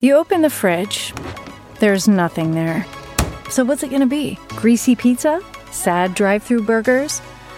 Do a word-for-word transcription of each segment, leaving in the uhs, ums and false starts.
You open the fridge, there's nothing there. So what's it gonna be? Greasy pizza? Sad drive-thru burgers?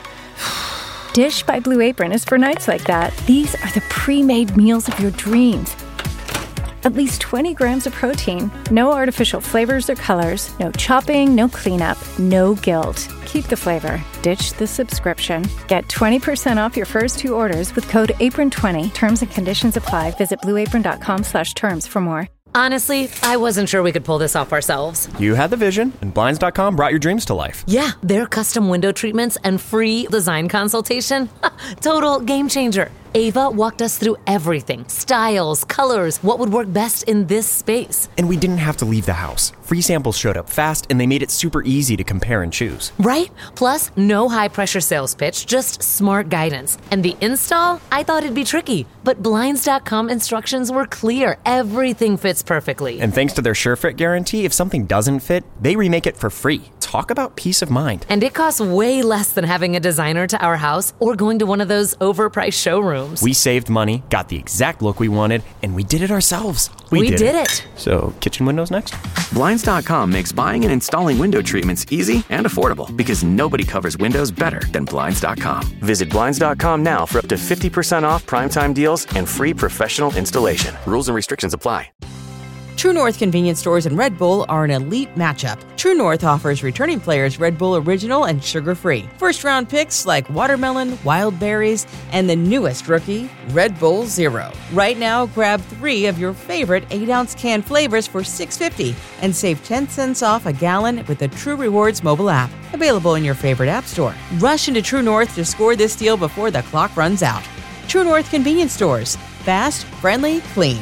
Dish by Blue Apron is for nights like that. These are the pre-made meals of your dreams. At least twenty grams of protein, no artificial flavors or colors, no chopping, no cleanup, no guilt. Keep the flavor. Ditch the subscription. Get twenty percent off your first two orders with code apron twenty. Terms and conditions apply. Visit blueapron.com slash terms for more. Honestly, I wasn't sure we could pull this off ourselves. You had the vision, and Blinds dot com brought your dreams to life. Yeah, their custom window treatments and free design consultation. Total game changer. Ava walked us through everything. Styles, colors, what would work best in this space. And we didn't have to leave the house. Free samples showed up fast, and they made it super easy to compare and choose. Right? Plus, no high-pressure sales pitch, just smart guidance. And the install? I thought it'd be tricky, but Blinds dot com instructions were clear. Everything fits perfectly. And thanks to their SureFit guarantee, if something doesn't fit, they remake it for free. Talk about peace of mind. And it costs way less than having a designer to our house or going to one of those overpriced showrooms. We saved money, got the exact look we wanted, and we did it ourselves. We, we did, did it. it. So, kitchen windows next? Blinds dot com makes buying and installing window treatments easy and affordable because nobody covers windows better than Blinds dot com. Visit Blinds dot com now for up to fifty percent off primetime deals and free professional installation. Rules and restrictions apply. True North convenience stores and Red Bull are an elite matchup. True North offers returning players Red Bull Original and sugar-free. First-round picks like watermelon, wild berries, and the newest rookie, Red Bull Zero. Right now, grab three of your favorite eight-ounce can flavors for six dollars and fifty cents and save ten cents off a gallon with the True Rewards mobile app. Available in your favorite app store. Rush into True North to score this deal before the clock runs out. True North convenience stores. Fast, friendly, clean.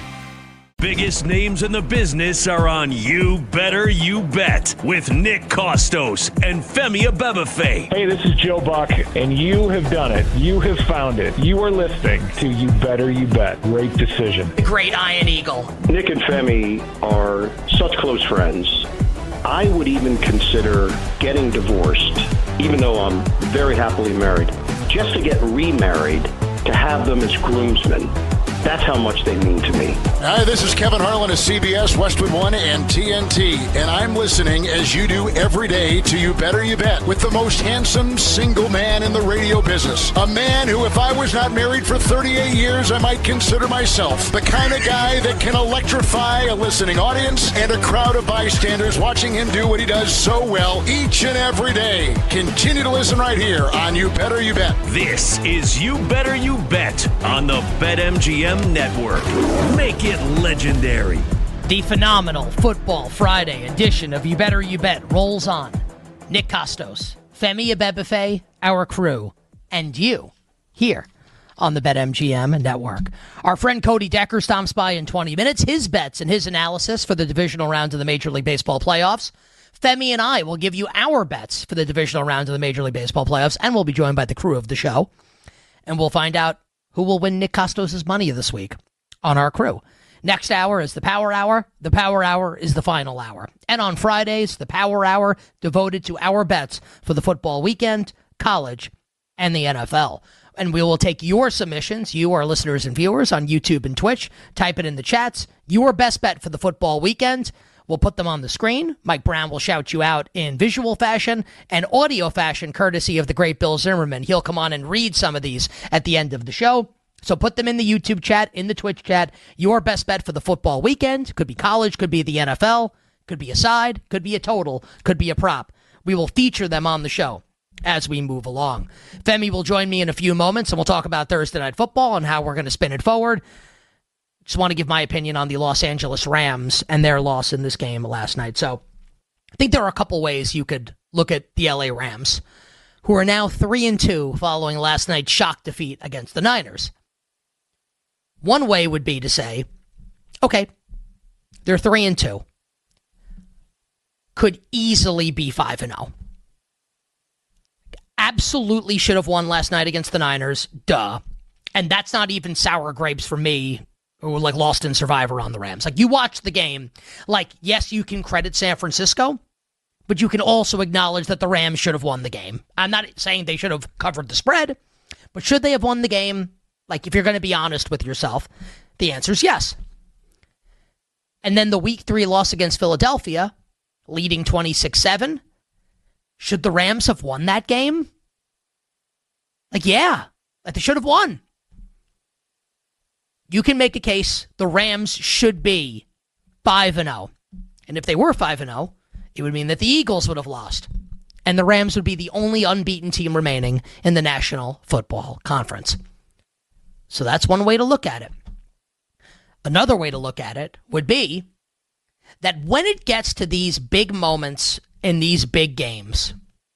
Biggest names in the business are on You Better You Bet with Nick Kostos and Femi Abebefe. Hey, this is Joe Buck, and you have done it. You have found it. You are listening to You Better You Bet. Great decision. The great Iron Eagle. Nick and Femi are such close friends. I would even consider getting divorced, even though I'm very happily married, just to get remarried, to have them as groomsmen. That's how much they mean to me. Hi, this is Kevin Harlan of C B S, Westwood One, and T N T, and I'm listening as you do every day to You Better You Bet with the most handsome single man in the radio business. A man who, if I was not married for thirty-eight years, I might consider myself the kind of guy that can electrify a listening audience and a crowd of bystanders watching him do what he does so well each and every day. Continue to listen right here on You Better You Bet. This is You Better You Bet on the BetMGM Network. Make it legendary. The phenomenal Football Friday edition of You Better You Bet rolls on. Nick Kostos, Femi Abebefe, our crew, and you here on the BetMGM Network. Our friend Cody Decker stops by in twenty minutes. His bets and his analysis for the divisional rounds of the Major League Baseball playoffs. Femi and I will give you our bets for the divisional rounds of the Major League Baseball playoffs, and we'll be joined by the crew of the show. And we'll find out who will win Nick Kostos' money this week on our crew. Next hour is the Power Hour. The Power Hour is the final hour. And on Fridays, the Power Hour devoted to our bets for the football weekend, college, and the N F L. And we will take your submissions, you, our listeners and viewers, on YouTube and Twitch. Type it in the chats. Your best bet for the football weekend. We'll put them on the screen. Mike Brown will shout you out in visual fashion and audio fashion, courtesy of the great Bill Zimmerman. He'll come on and read some of these at the end of the show. So put them in the YouTube chat, in the Twitch chat. Your best bet for the football weekend. Could be college, could be the N F L, could be a side, could be a total, could be a prop. We will feature them on the show as we move along. Femi will join me in a few moments, and we'll talk about Thursday Night Football and how we're going to spin it forward. Just want to give my opinion on the Los Angeles Rams and their loss in this game last night. So I think there are a couple ways you could look at the L A Rams, who are now three and two following last night's shock defeat against the Niners. One way would be to say, okay, they're three and two. Could easily be five and oh. Absolutely should have won last night against the Niners. Duh. And that's not even sour grapes for me, who like lost in Survivor on the Rams. Like, you watch the game, like, yes, you can credit San Francisco, but you can also acknowledge that the Rams should have won the game. I'm not saying they should have covered the spread, but should they have won the game? Like, if you're going to be honest with yourself, the answer is yes. And then the week three loss against Philadelphia, leading twenty-six seven. Should the Rams have won that game? Like, yeah, like they should have won. You can make a case the Rams should be five and oh. And if they were five and oh, it would mean that the Eagles would have lost. And the Rams would be the only unbeaten team remaining in the National Football Conference. So that's one way to look at it. Another way to look at it would be that when it gets to these big moments in these big games,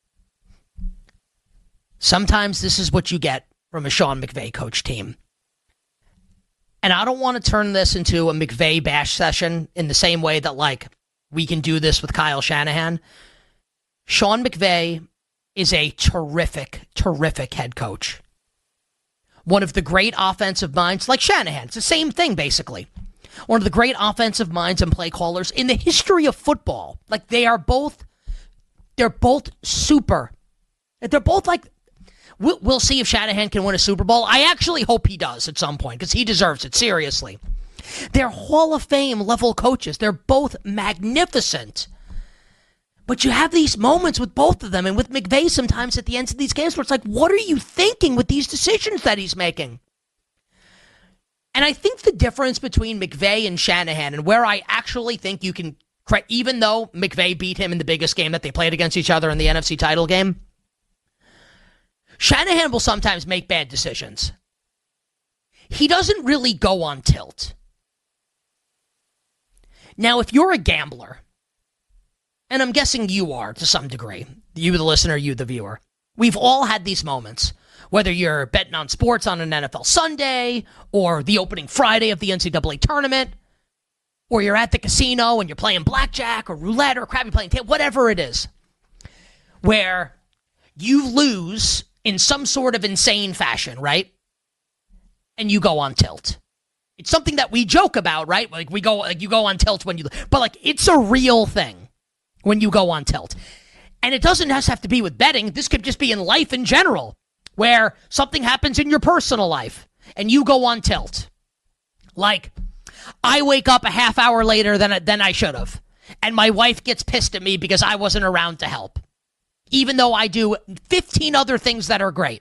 sometimes this is what you get from a Sean McVay coach team. And I don't want to turn this into a McVay bash session in the same way that, like, we can do this with Kyle Shanahan. Sean McVay is a terrific, terrific head coach. One of the great offensive minds, like Shanahan. It's the same thing, basically. One of the great offensive minds and play callers in the history of football. Like, they are both, they're both super. They're both like, we'll, we'll see if Shanahan can win a Super Bowl. I actually hope he does at some point, because he deserves it, seriously. They're Hall of Fame level coaches. They're both magnificent. But you have these moments with both of them, and with McVay sometimes at the ends of these games where it's like, what are you thinking with these decisions that he's making? And I think the difference between McVay and Shanahan, and where I actually think you can, even though McVay beat him in the biggest game that they played against each other in the N F C title game, Shanahan will sometimes make bad decisions. He doesn't really go on tilt. Now, if you're a gambler, and I'm guessing you are to some degree, you the listener, you the viewer, we've all had these moments, whether you're betting on sports on an N F L Sunday, or the opening Friday of the N C double A tournament, or you're at the casino and you're playing blackjack or roulette or crap, you're playing table, whatever it is, where you lose in some sort of insane fashion, right? And you go on tilt. It's something that we joke about, right? Like we go, like you go on tilt when you, but like it's a real thing when you go on tilt. And it doesn't just have to be with betting. This could just be in life in general, where something happens in your personal life and you go on tilt. Like, I wake up a half hour later than, than I should have, and my wife gets pissed at me because I wasn't around to help, even though I do fifteen other things that are great.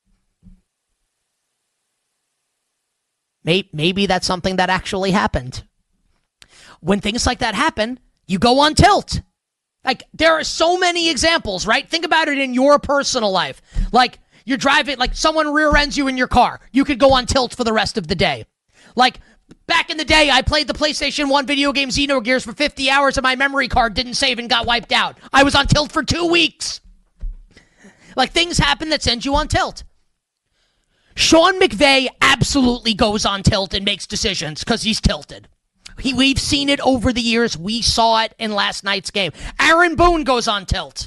Maybe that's something that actually happened. When things like that happen, you go on tilt. Like, there are so many examples, right? Think about it in your personal life. Like, you're driving, like someone rear ends you in your car. You could go on tilt for the rest of the day. Like, back in the day, I played the PlayStation one video game Xenogears for fifty hours and my memory card didn't save and got wiped out. I was on tilt for two weeks. Like, things happen that send you on tilt. Sean McVay absolutely goes on tilt and makes decisions because he's tilted. He, we've seen it over the years. We saw it in last night's game. Aaron Boone goes on tilt.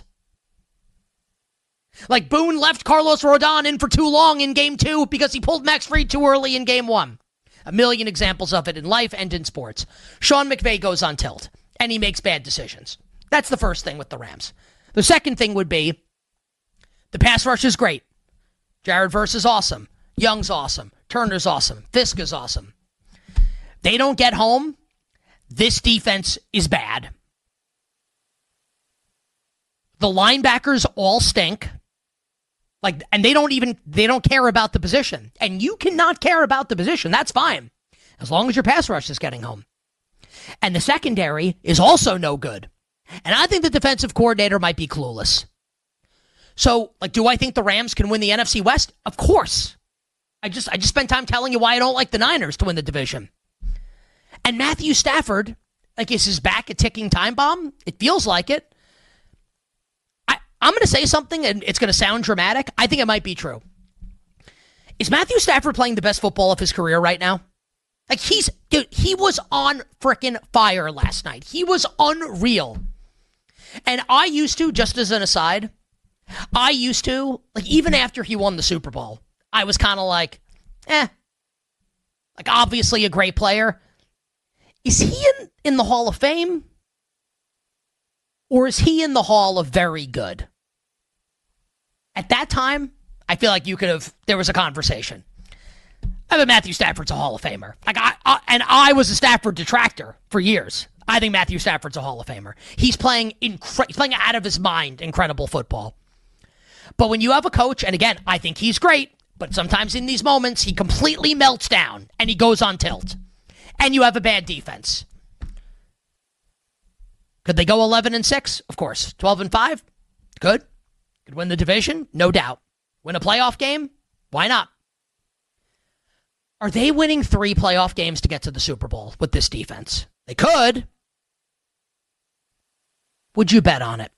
Like, Boone left Carlos Rodon in for too long in game two because he pulled Max Fried too early in game one. A million examples of it in life and in sports. Sean McVay goes on tilt, and he makes bad decisions. That's the first thing with the Rams. The second thing would be, the pass rush is great. Jared Verse is awesome. Young's awesome. Turner's awesome. Fisk is awesome. They don't get home. This defense is bad. The linebackers all stink. Like, and they don't even, they don't care about the position. And you cannot care about the position. That's fine, as long as your pass rush is getting home. And the secondary is also no good. And I think the defensive coordinator might be clueless. So, like, do I think the Rams can win the N F C West? Of course. I just I just spent time telling you why I don't like the Niners to win the division. And Matthew Stafford, like, is his back a ticking time bomb? It feels like it. I, I'm going to say something, and it's going to sound dramatic. I think it might be true. Is Matthew Stafford playing the best football of his career right now? Like, he's, dude, he was on frickin' fire last night. He was unreal. And I used to, just as an aside, I used to, like, even after he won the Super Bowl, I was kind of like, eh. Like, obviously a great player. Is he in, in the Hall of Fame? Or is he in the Hall of Very Good? At that time, I feel like you could have, there was a conversation. I mean, Matthew Stafford's a Hall of Famer. Like I, I and I was a Stafford detractor for years. I think Matthew Stafford's a Hall of Famer. He's playing incre- he's playing out of his mind, incredible football. But when you have a coach, and again, I think he's great, but sometimes in these moments he completely melts down and he goes on tilt. And you have a bad defense. Could they go eleven and six? Of course. twelve and five? Good. Could win the division? No doubt. Win a playoff game? Why not? Are they winning three playoff games to get to the Super Bowl with this defense? They could. Would you bet on it?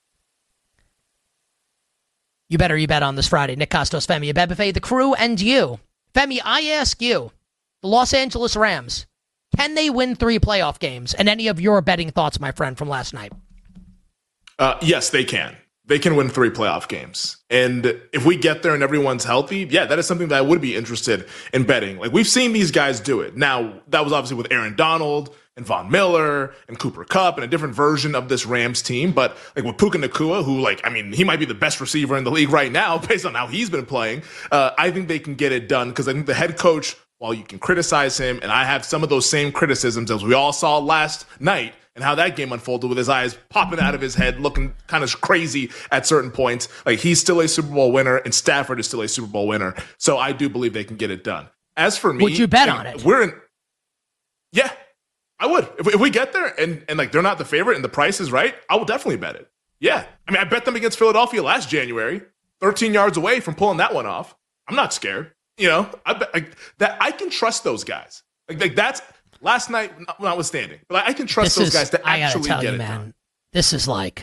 You better you bet on this Friday. Nick Kostos, Femi Abebefe, the crew, and you. Femi, I ask you, the Los Angeles Rams, can they win three playoff games? And any of your betting thoughts, my friend, from last night? Uh, yes, they can. They can win three playoff games. And if we get there and everyone's healthy, yeah, that is something that I would be interested in betting. Like, we've seen these guys do it. Now, that was obviously with Aaron Donald and Von Miller and Cooper Kupp and a different version of this Rams team. But like with Puka Nacua, who like, I mean, he might be the best receiver in the league right now based on how he's been playing. Uh, I think they can get it done because I think the head coach, while you can criticize him, and I have some of those same criticisms as we all saw last night, and how that game unfolded with his eyes popping out of his head, looking kind of crazy at certain points. Like, he's still a Super Bowl winner, and Stafford is still a Super Bowl winner. So I do believe they can get it done. As for me, would you bet on it? We're in. Yeah, I would. If, if we get there and, and like they're not the favorite and the price is right, I will definitely bet it. Yeah. I mean, I bet them against Philadelphia last January, thirteen yards away from pulling that one off. I'm not scared. You know, I bet like, that I can trust those guys. Like, like that's last night, notwithstanding. But I can trust this those is, guys to I actually tell get you, it man, done. This is like,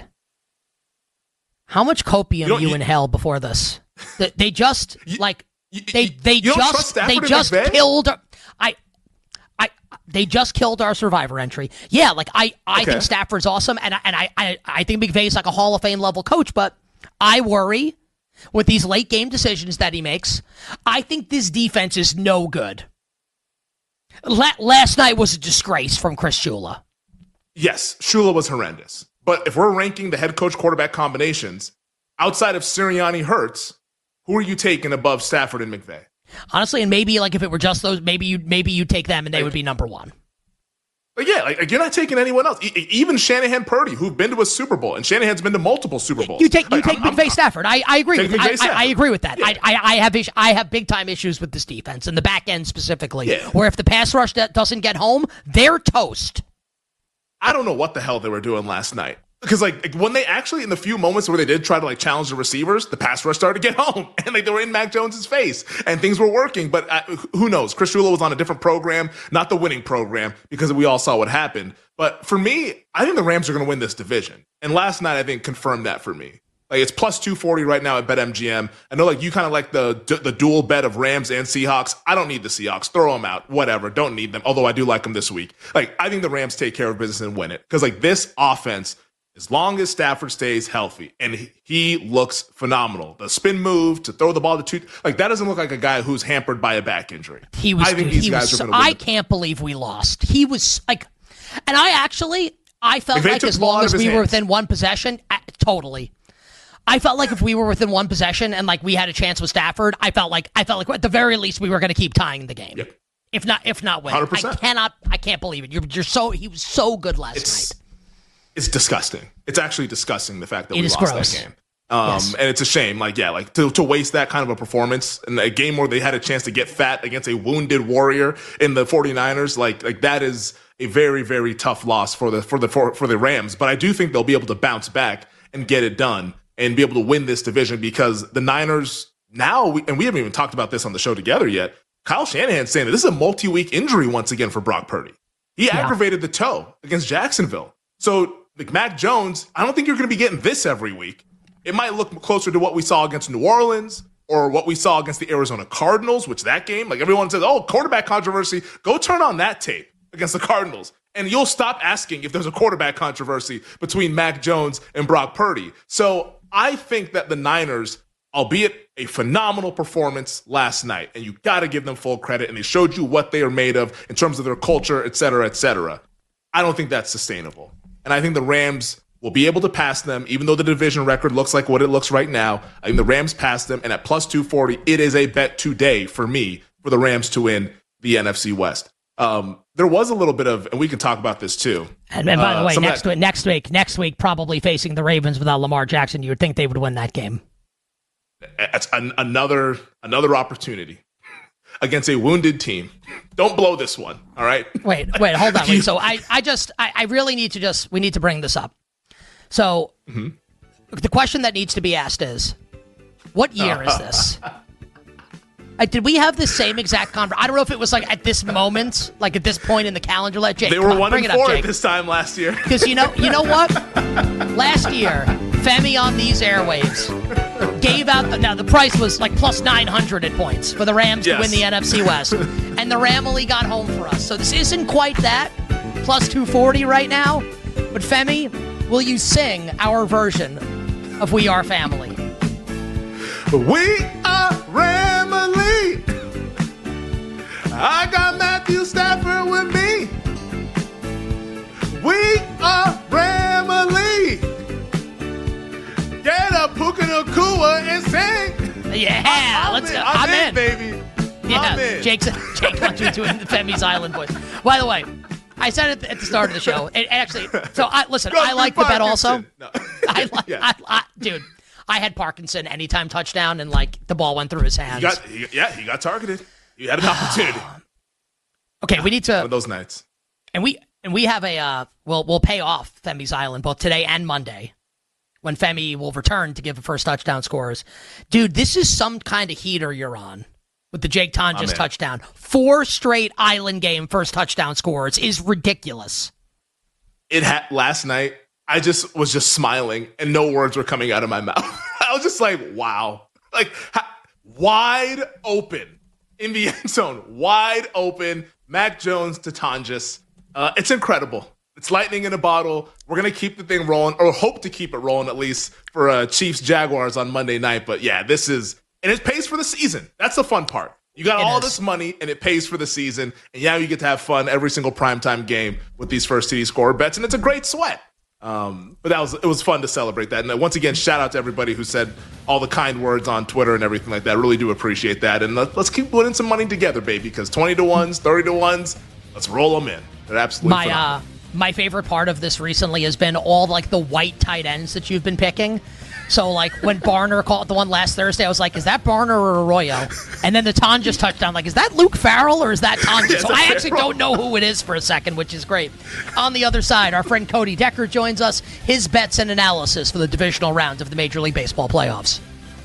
how much copium you, you inhaled before this? They, they just you, like you, they they you just they just killed. I I they just killed our Survivor entry. Yeah, like I I okay. think Stafford's awesome, and I, and I I I think McVay's like a Hall of Fame level coach, but I worry with these late game decisions that he makes. I think this defense is no good. La- last night was a disgrace from Chris Shula. Yes, Shula was horrendous. But if we're ranking the head coach quarterback combinations, outside of Sirianni, Hurts, who are you taking above Stafford and McVay? Honestly, and maybe like if it were just those, maybe you maybe you take them and they like, would be number one. Like, yeah, like, like you're not taking anyone else. E- even Shanahan, Purdy, who've been to a Super Bowl, and Shanahan's been to multiple Super Bowls. You take you like, take I'm, McVay I'm, Stafford. I, I agree. With, I, I, I agree with that. Yeah. I, I I have is- I have big time issues with this defense and the back end specifically. Yeah. Where if the pass rush that doesn't get home, they're toast. I don't know what the hell they were doing last night. Because like, like when they actually, in the few moments where they did try to like challenge the receivers, the pass rush started to get home, and like they were in Mac Jones's face, and things were working. But uh, who knows? Chris Shula was on a different program, not the winning program, because we all saw what happened. But for me, I think the Rams are going to win this division, and last night I think confirmed that for me. Like it's plus two forty right now at BetMGM. I know like you kind of like the the dual bet of Rams and Seahawks. I don't need the Seahawks. Throw them out. Whatever. Don't need them. Although I do like them this week. Like I think the Rams take care of business and win it because like this offense. As long as Stafford stays healthy, and he, he looks phenomenal. The spin move to throw the ball to two, like that doesn't look like a guy who's hampered by a back injury. He was. I think he these guys was, are going to win. I can't believe we lost. He was like, and I actually, I felt McVay like took as the ball long out as of we his were hands. within one possession, I, totally. I felt like if we were within one possession and like we had a chance with Stafford, I felt like I felt like at the very least we were going to keep tying the game. Yep. If not, if not win. one hundred percent. I cannot. I can't believe it. You're, you're so. He was so good last It's, night. it's disgusting. It's actually disgusting the fact that It we is lost gross. that game. Um, Yes. And it's a shame. Like, yeah, like to, to waste that kind of a performance in a game where they had a chance to get fat against a wounded Warrior in the 49ers. Like, like that is a very, very tough loss for the, for the, for, for the Rams. But I do think they'll be able to bounce back and get it done and be able to win this division because the Niners now, we, and we haven't even talked about this on the show together yet. Kyle Shanahan's saying that this is a multi-week injury once again for Brock Purdy. He Yeah. aggravated the toe against Jacksonville. So, like Mac Jones, I don't think you're going to be getting this every week. It might look closer to what we saw against New Orleans or what we saw against the Arizona Cardinals, which that game, like everyone says, oh, quarterback controversy. Go turn on that tape against the Cardinals, and you'll stop asking if there's a quarterback controversy between Mac Jones and Brock Purdy. So I think that the Niners, albeit a phenomenal performance last night, and you got to give them full credit, and they showed you what they are made of in terms of their culture, et cetera, et cetera. I don't think that's sustainable. And I think the Rams will be able to pass them, even though the division record looks like what it looks right now. I think the Rams pass them, and at plus two forty, it is a bet today for me for the Rams to win the N F C West. Um, there was a little bit of, and we can talk about this too. And, and by uh, the way, next that, week, next week, next week, probably facing the Ravens without Lamar Jackson, you would think they would win that game. It's an, another another opportunity against a wounded team. Don't blow this one, all right? Wait, wait, hold on. Wait. So I, I just, I, I really need to just, we need to bring this up. So mm-hmm. the question that needs to be asked is, what year is this? Uh, did we have the same exact conversation? I don't know if it was like at this moment, like at this point in the calendar. Let Jake. They were on, one bring and it four up, at this time last year. Because you know, you know what? Last year, Femi on these airwaves gave out the, now the price was like plus nine hundred at points for the Rams yes. to win the N F C West, and the Ramily got home for us. So this isn't quite that plus two forty right now. But Femi, will you sing our version of "We Are Family"? We are Ramily. I got Matthew Stafford with me. We are Ramily. Get a Puka Nacua and sing. Yeah, I'm let's in, go. I'm, I'm in, in, baby. Yeah, I'm in. Jake's, Jake wants you to doing the Femi's Island voice. By the way, I said it at the start of the show. It actually, so I listen. Go I like the bet also. No. I like, yeah. I, I, dude. I had Parkinson anytime touchdown, and like the ball went through his hands. He got, he, yeah, he got targeted. You had an opportunity. Okay, we need to one of those nights, and we and we have a uh, we'll we'll pay off Femi's Island both today and Monday when Femi will return to give the first touchdown scores. Dude, this is some kind of heater you're on with the Jake Tonjes touchdown. Four straight Island game first touchdown scores is ridiculous. It had last night. I just was just smiling and no words were coming out of my mouth. I was just like, wow. Like, ha- wide open in the end zone. Wide open. Mac Jones to Tonjes. Uh, it's incredible. It's lightning in a bottle. We're going to keep the thing rolling, or hope to keep it rolling at least for uh, Chiefs-Jaguars on Monday night. But yeah, this is, and it pays for the season. That's the fun part. You got it all is. this money, and it pays for the season. And yeah, you get to have fun every single primetime game with these first T D score bets, and it's a great sweat. Um, but that was it was fun to celebrate that. And once again, shout out to everybody who said all the kind words on Twitter and everything like that. I really do appreciate that. And let, let's keep putting some money together, baby, because twenty to ones, thirty to ones, let's roll them in. They're absolutely my uh, my favorite part of this recently has been all like the white tight ends that you've been picking. So like when Barner called the one last Thursday, I was like, is that Barner or Arroyo? And then the Tonjes touchdown, like, is that Luke Farrell or is that Tonjes? So I actually don't know who it is for a second, which is great. On the other side, our friend Cody Decker joins us, his bets and analysis for the divisional round of the Major League Baseball playoffs.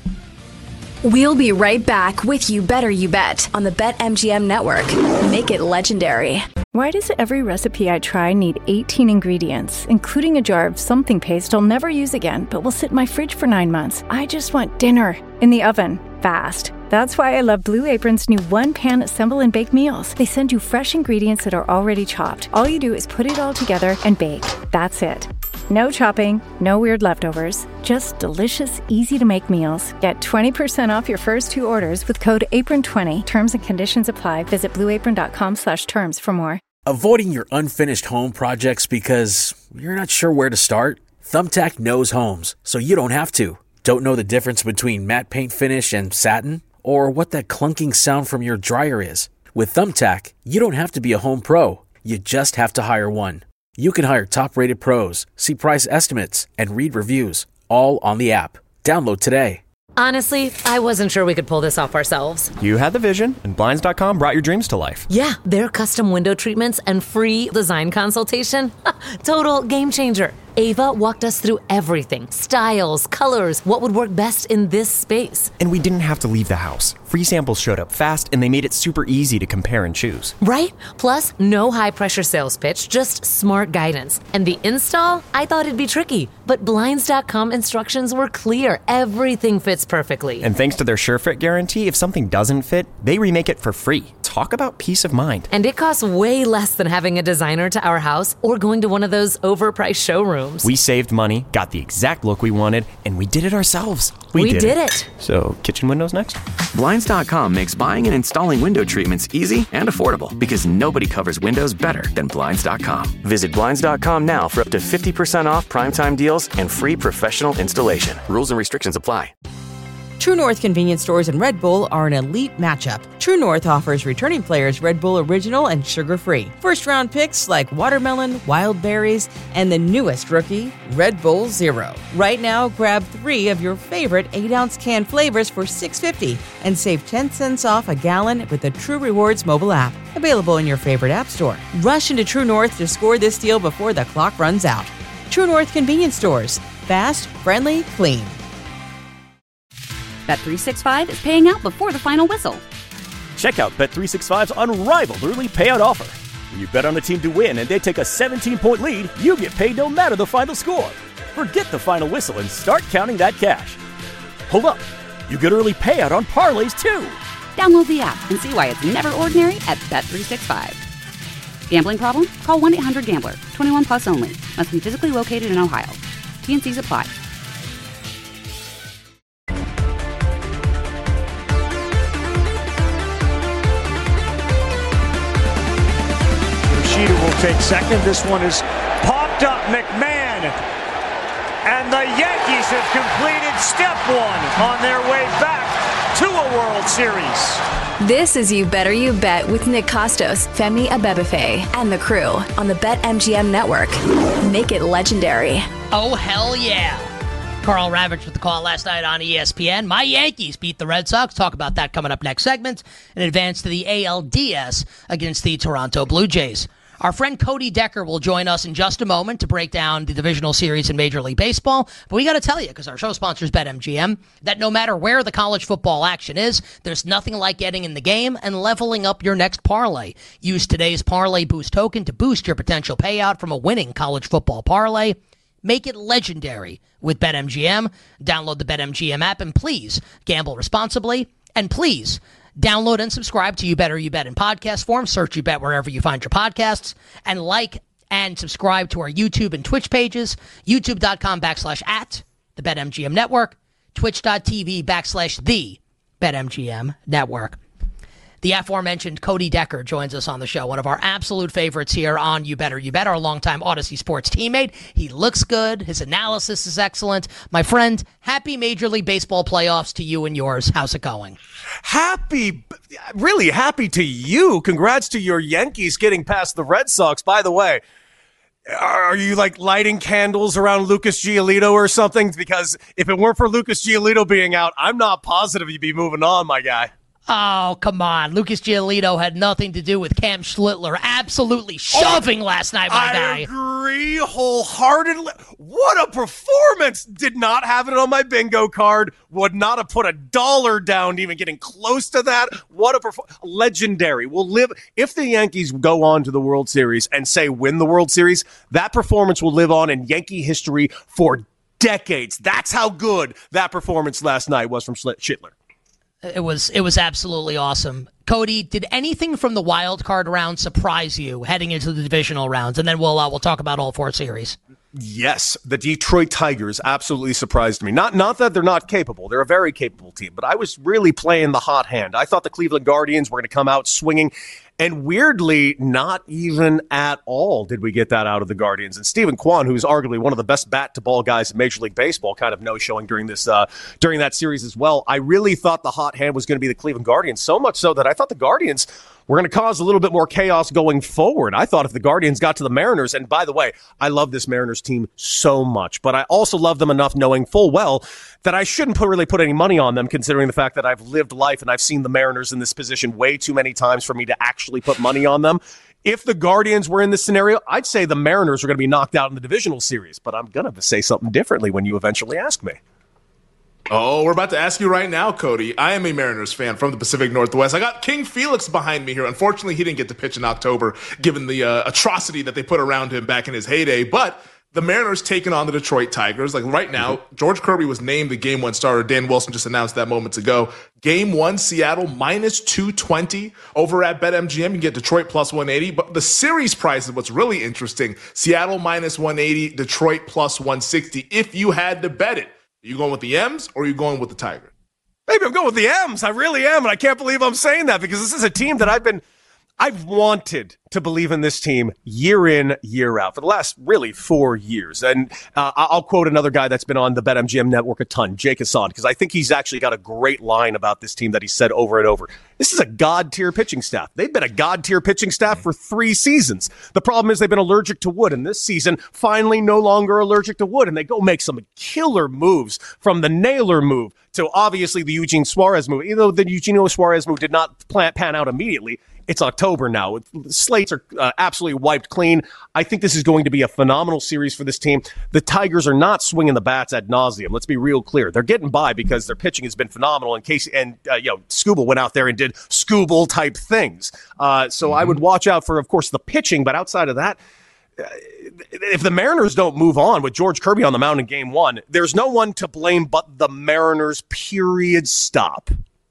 We'll be right back with You Better You Bet on the BetMGM network. Make it legendary. Why does every recipe I try need eighteen ingredients, including a jar of something paste I'll never use again, but will sit in my fridge for nine months? I just want dinner in the oven, fast. That's why I love Blue Apron's new one-pan assemble and bake meals. They send you fresh ingredients that are already chopped. All you do is put it all together and bake. That's it. No chopping, no weird leftovers, just delicious, easy-to-make meals. Get twenty percent off your first two orders with code apron twenty. Terms and conditions apply. Visit blueapron.com slash terms for more. Avoiding your unfinished home projects because you're not sure where to start? Thumbtack knows homes, so you don't have to. Don't know the difference between matte paint finish and satin? Or what that clunking sound from your dryer is? With Thumbtack, you don't have to be a home pro. You just have to hire one. You can hire top-rated pros, see price estimates, and read reviews, all on the app. Download today. Honestly, I wasn't sure we could pull this off ourselves. You had the vision, and Blinds dot com brought your dreams to life. Yeah, their custom window treatments and free design consultation. Total game changer. Ava walked us through everything. Styles, colors, what would work best in this space. And we didn't have to leave the house. Free samples showed up fast, and they made it super easy to compare and choose. Right? Plus, no high-pressure sales pitch, just smart guidance. And the install? I thought it'd be tricky, but Blinds dot com instructions were clear. Everything fits perfectly. And thanks to their SureFit guarantee, if something doesn't fit, they remake it for free. Talk about peace of mind. And it costs way less than having a designer to our house or going to one of those overpriced showrooms. We saved money, got the exact look we wanted, and we did it ourselves. We, we did, did it. it. So, kitchen windows next? Blinds dot com makes buying and installing window treatments easy and affordable because nobody covers windows better than Blinds dot com. Visit Blinds dot com now for up to fifty percent off primetime deals and free professional installation. Rules and restrictions apply. True North convenience stores and Red Bull are an elite matchup. True North offers returning players Red Bull Original and sugar-free. First-round picks like watermelon, wild berries, and the newest rookie, Red Bull Zero. Right now, grab three of your favorite eight-ounce can flavors for six dollars and fifty cents and save ten cents off a gallon with the True Rewards mobile app. Available in your favorite app store. Rush into True North to score this deal before the clock runs out. True North convenience stores. Fast, friendly, clean. Bet three sixty-five is paying out before the final whistle. Check out Bet three sixty-five's unrivaled early payout offer. When you bet on a team to win and they take a seventeen-point lead, you get paid no matter the final score. Forget the final whistle and start counting that cash. Hold up. You get early payout on parlays, too. Download the app and see why it's never ordinary at Bet three sixty-five. Gambling problem? Call one eight hundred gambler. twenty-one plus only. Must be physically located in Ohio. T and Cs apply. Yoshida will take second. This one is popped up. McMahon. And the Yankees have completed step one on their way back to a World Series. This is You Better You Bet with Nick Costos, Femi Abebefe, and the crew on the BetMGM Network. Make it legendary. Oh, hell yeah. Carl Ravitch with the call last night on E S P N. My Yankees beat the Red Sox. Talk about that coming up next segment. And advance to the A L D S against the Toronto Blue Jays. Our friend Cody Decker will join us in just a moment to break down the divisional series in Major League Baseball. But we got to tell you, because our show sponsor is BetMGM, that no matter where the college football action is, there's nothing like getting in the game and leveling up your next parlay. Use today's Parlay Boost token to boost your potential payout from a winning college football parlay. Make it legendary with BetMGM. Download the BetMGM app and please gamble responsibly. And please download and subscribe to You Better You Bet in podcast form. Search You Bet wherever you find your podcasts. And like and subscribe to our YouTube and Twitch pages. YouTube.com backslash at the BetMGM Network. Twitch.tv backslash the BetMGM Network. The aforementioned Cody Decker joins us on the show, one of our absolute favorites here on You Better You Bet, our longtime Odyssey Sports teammate. He looks good. His analysis is excellent. My friend, happy Major League Baseball playoffs to you and yours. How's it going? Happy, really happy to you. Congrats to your Yankees getting past the Red Sox. By the way, are you like lighting candles around Lucas Giolito or something? Because if it weren't for Lucas Giolito being out, I'm not positive you'd be moving on, my guy. Oh, come on. Lucas Giolito had nothing to do with Cam Schlittler absolutely shoving oh, last night, my I guy. I agree wholeheartedly. What a performance. Did not have it on my bingo card. Would not have put a dollar down even getting close to that. What a performance. Legendary. Will live. If the Yankees go on to the World Series and say win the World Series, that performance will live on in Yankee history for decades. That's how good that performance last night was from Schlittler. It was it was absolutely awesome. Cody, did anything from the wild card round surprise you heading into the divisional rounds? And then we'll uh, we'll talk about all four series. Yes, the Detroit Tigers absolutely surprised me. Not not that they're not capable. They're a very capable team, but I was really playing the hot hand. I thought the Cleveland Guardians were going to come out swinging. And weirdly, not even at all did we get that out of the Guardians. And Stephen Kwan, who's arguably one of the best bat-to-ball guys in Major League Baseball, kind of no-showing during this uh, during that series as well. I really thought the hot hand was going to be the Cleveland Guardians, so much so that I thought the Guardians were going to cause a little bit more chaos going forward. I thought if the Guardians got to the Mariners, and by the way, I love this Mariners team so much, but I also love them enough knowing full well that I shouldn't put, really put any money on them, considering the fact that I've lived life and I've seen the Mariners in this position way too many times for me to actually put money on them. If the Guardians were in this scenario, I'd say the Mariners are going to be knocked out in the divisional series, but I'm going to say something differently when you eventually ask me. Oh, we're about to ask you right now, Cody. I am a Mariners fan from the Pacific Northwest. I got King Felix behind me here. Unfortunately, he didn't get to pitch in October, given the uh, atrocity that they put around him back in his heyday, but the Mariners taking on the Detroit Tigers. Like right now, George Kirby was named the game one starter. Dan Wilson just announced that moments ago. Game one, Seattle minus two twenty over at BetMGM. You can get Detroit plus one eighty. But the series price is what's really interesting. Seattle minus one eighty, Detroit plus one sixty. If you had to bet it, are you going with the M's or are you going with the Tigers? Maybe I'm going with the M's. I really am. And I can't believe I'm saying that because this is a team that I've been I've wanted to believe in this team year in, year out for the last really four years. And uh, I'll quote another guy that's been on the BetMGM network a ton, Jake Hassan, because I think he's actually got a great line about this team that he said over and over. This is a God-tier pitching staff. They've been a God-tier pitching staff for three seasons. The problem is they've been allergic to wood, and this season, finally no longer allergic to wood, and they go make some killer moves, from the Naylor move to obviously the Eugene Suarez move. Even though the Eugenio Suarez move did not plan, pan out immediately, it's October now. Slates are uh, absolutely wiped clean. I think this is going to be a phenomenal series for this team. The Tigers are not swinging the bats ad nauseum. Let's be real clear. They're getting by because their pitching has been phenomenal. In case and uh, you know, Skubal went out there and did Skubal type things. Uh, so mm-hmm. I would watch out for, of course, the pitching. But outside of that, uh, if the Mariners don't move on with George Kirby on the mound in Game One, there's no one to blame but the Mariners. Period. Stop.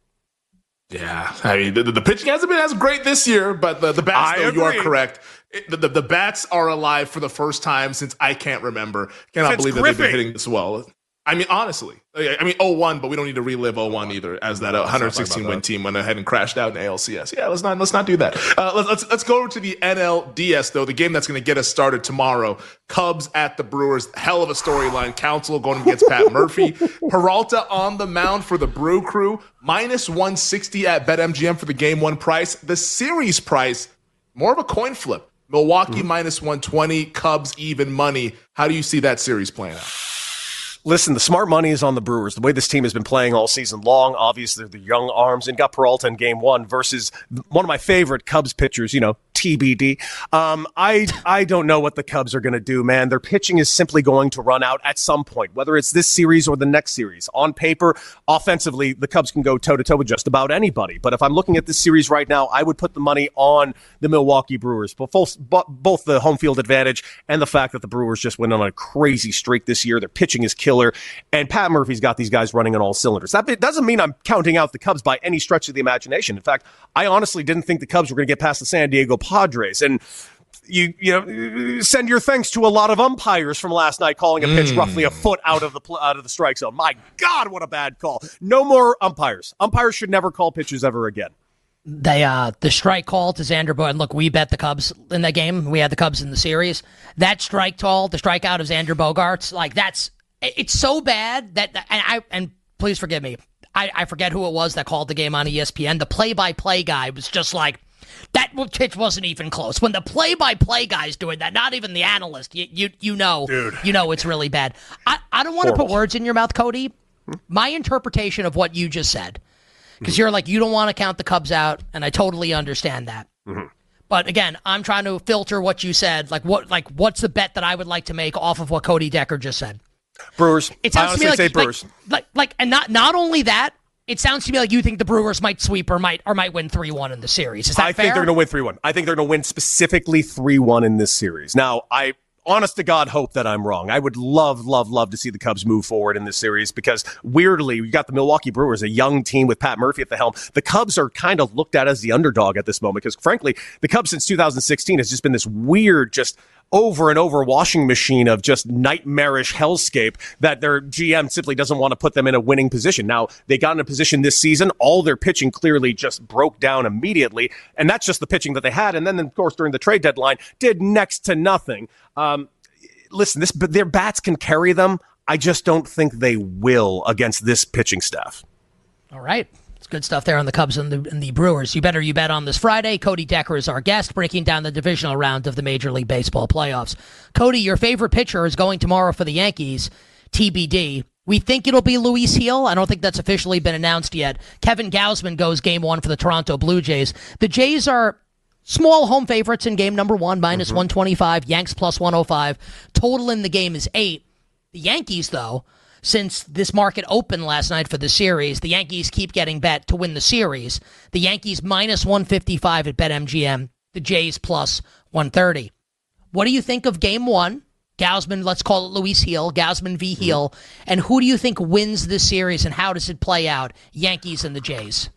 Yeah, I mean, the, the pitching hasn't been as great this year, but the, the bats, though, you are correct. It, the, the, the bats are alive for the first time since I can't remember. Cannot Since believe that Griffey. they've been hitting this well. I mean, honestly, I mean, oh one, but we don't need to relive oh one either, as that uh, one sixteen win team went ahead and crashed out in A L C S. Yeah, let's not let's not do that. Uh, let's, let's let's go over to the N L D S though, the game that's going to get us started tomorrow. Cubs at the Brewers, hell of a storyline. Counsell going against Pat Murphy. Peralta on the mound for the Brew Crew, minus one sixty at BetMGM for the game one price. The series price, more of a coin flip. Milwaukee mm-hmm. minus one twenty, Cubs even money. How do you see that series playing out? Listen, the smart money is on the Brewers. The way this team has been playing all season long, obviously they're the young arms, and got Peralta in game one versus one of my favorite Cubs pitchers, you know, T B D. Um, I I don't know what the Cubs are going to do, man. Their pitching is simply going to run out at some point, whether it's this series or the next series. On paper, offensively, the Cubs can go toe-to-toe with just about anybody. But if I'm looking at this series right now, I would put the money on the Milwaukee Brewers, both, both the home field advantage and the fact that the Brewers just went on a crazy streak this year. Their pitching is killer, and Pat Murphy's got these guys running on all cylinders. That doesn't mean I'm counting out the Cubs by any stretch of the imagination. In fact, I honestly didn't think the Cubs were going to get past the San Diego Padres. And you you know, send your thanks to a lot of umpires from last night calling a pitch mm. roughly a foot out of the out of the strike zone. My God, what a bad call! No more umpires. Umpires should never call pitches ever again. They uh the strike call to Xander Bogaerts. Look, we bet the Cubs in that game. We had the Cubs in the series. That strike call, the strikeout of Xander Bogaerts, like that's it's so bad that and I and please forgive me. I, I forget who it was that called the game on E S P N. The play-by-play guy was just like, that pitch wasn't even close. When the play-by-play guy's doing that, not even the analyst, you you, you know Dude. you know it's really bad. I, I don't want to put words in your mouth, Cody. My interpretation of what you just said, because mm-hmm. you're like, you don't want to count the Cubs out, and I totally understand that. Mm-hmm. But again, I'm trying to filter what you said. Like what? Like what's the bet that I would like to make off of what Cody Decker just said? Brewers. It sounds I to me like, say Brewers. Like, like, like, and not not only that, it sounds to me like you think the Brewers might sweep or might or might win three one in the series. Is that I fair? think they're going to win three one. I think they're going to win specifically three one in this series. Now, I honest to God hope that I'm wrong. I would love, love, love to see the Cubs move forward in this series because weirdly, we got the Milwaukee Brewers, a young team with Pat Murphy at the helm. The Cubs are kind of looked at as the underdog at this moment because frankly, the Cubs since two thousand sixteen has just been this weird, just over and over washing machine of just nightmarish hellscape that their G M simply doesn't want to put them in a winning position. Now, they got in a position this season. All their pitching clearly just broke down immediately. And that's just the pitching that they had. And then, of course, during the trade deadline, did next to nothing. Um, listen, this their bats can carry them. I just don't think they will against this pitching staff. All right. Good stuff there on the Cubs and the, and the Brewers. You better you bet on this Friday. Cody Decker is our guest, breaking down the divisional round of the Major League Baseball playoffs. Cody, your favorite pitcher is going tomorrow for the Yankees, T B D. We think it'll be Luis Gil. I don't think that's officially been announced yet. Kevin Gausman goes game one for the Toronto Blue Jays. The Jays are small home favorites in game number one, minus mm-hmm. one twenty-five. Yanks plus one oh five. Total in the game is eight. The Yankees, though, since this market opened last night for the series, the Yankees keep getting bet to win the series. The Yankees minus one fifty-five at BetMGM. The Jays plus one thirty. What do you think of game one? Gausman, let's call it Luis Gil, Gausman v. Gil. Mm-hmm. And who do you think wins this series and how does it play out? Yankees and the Jays.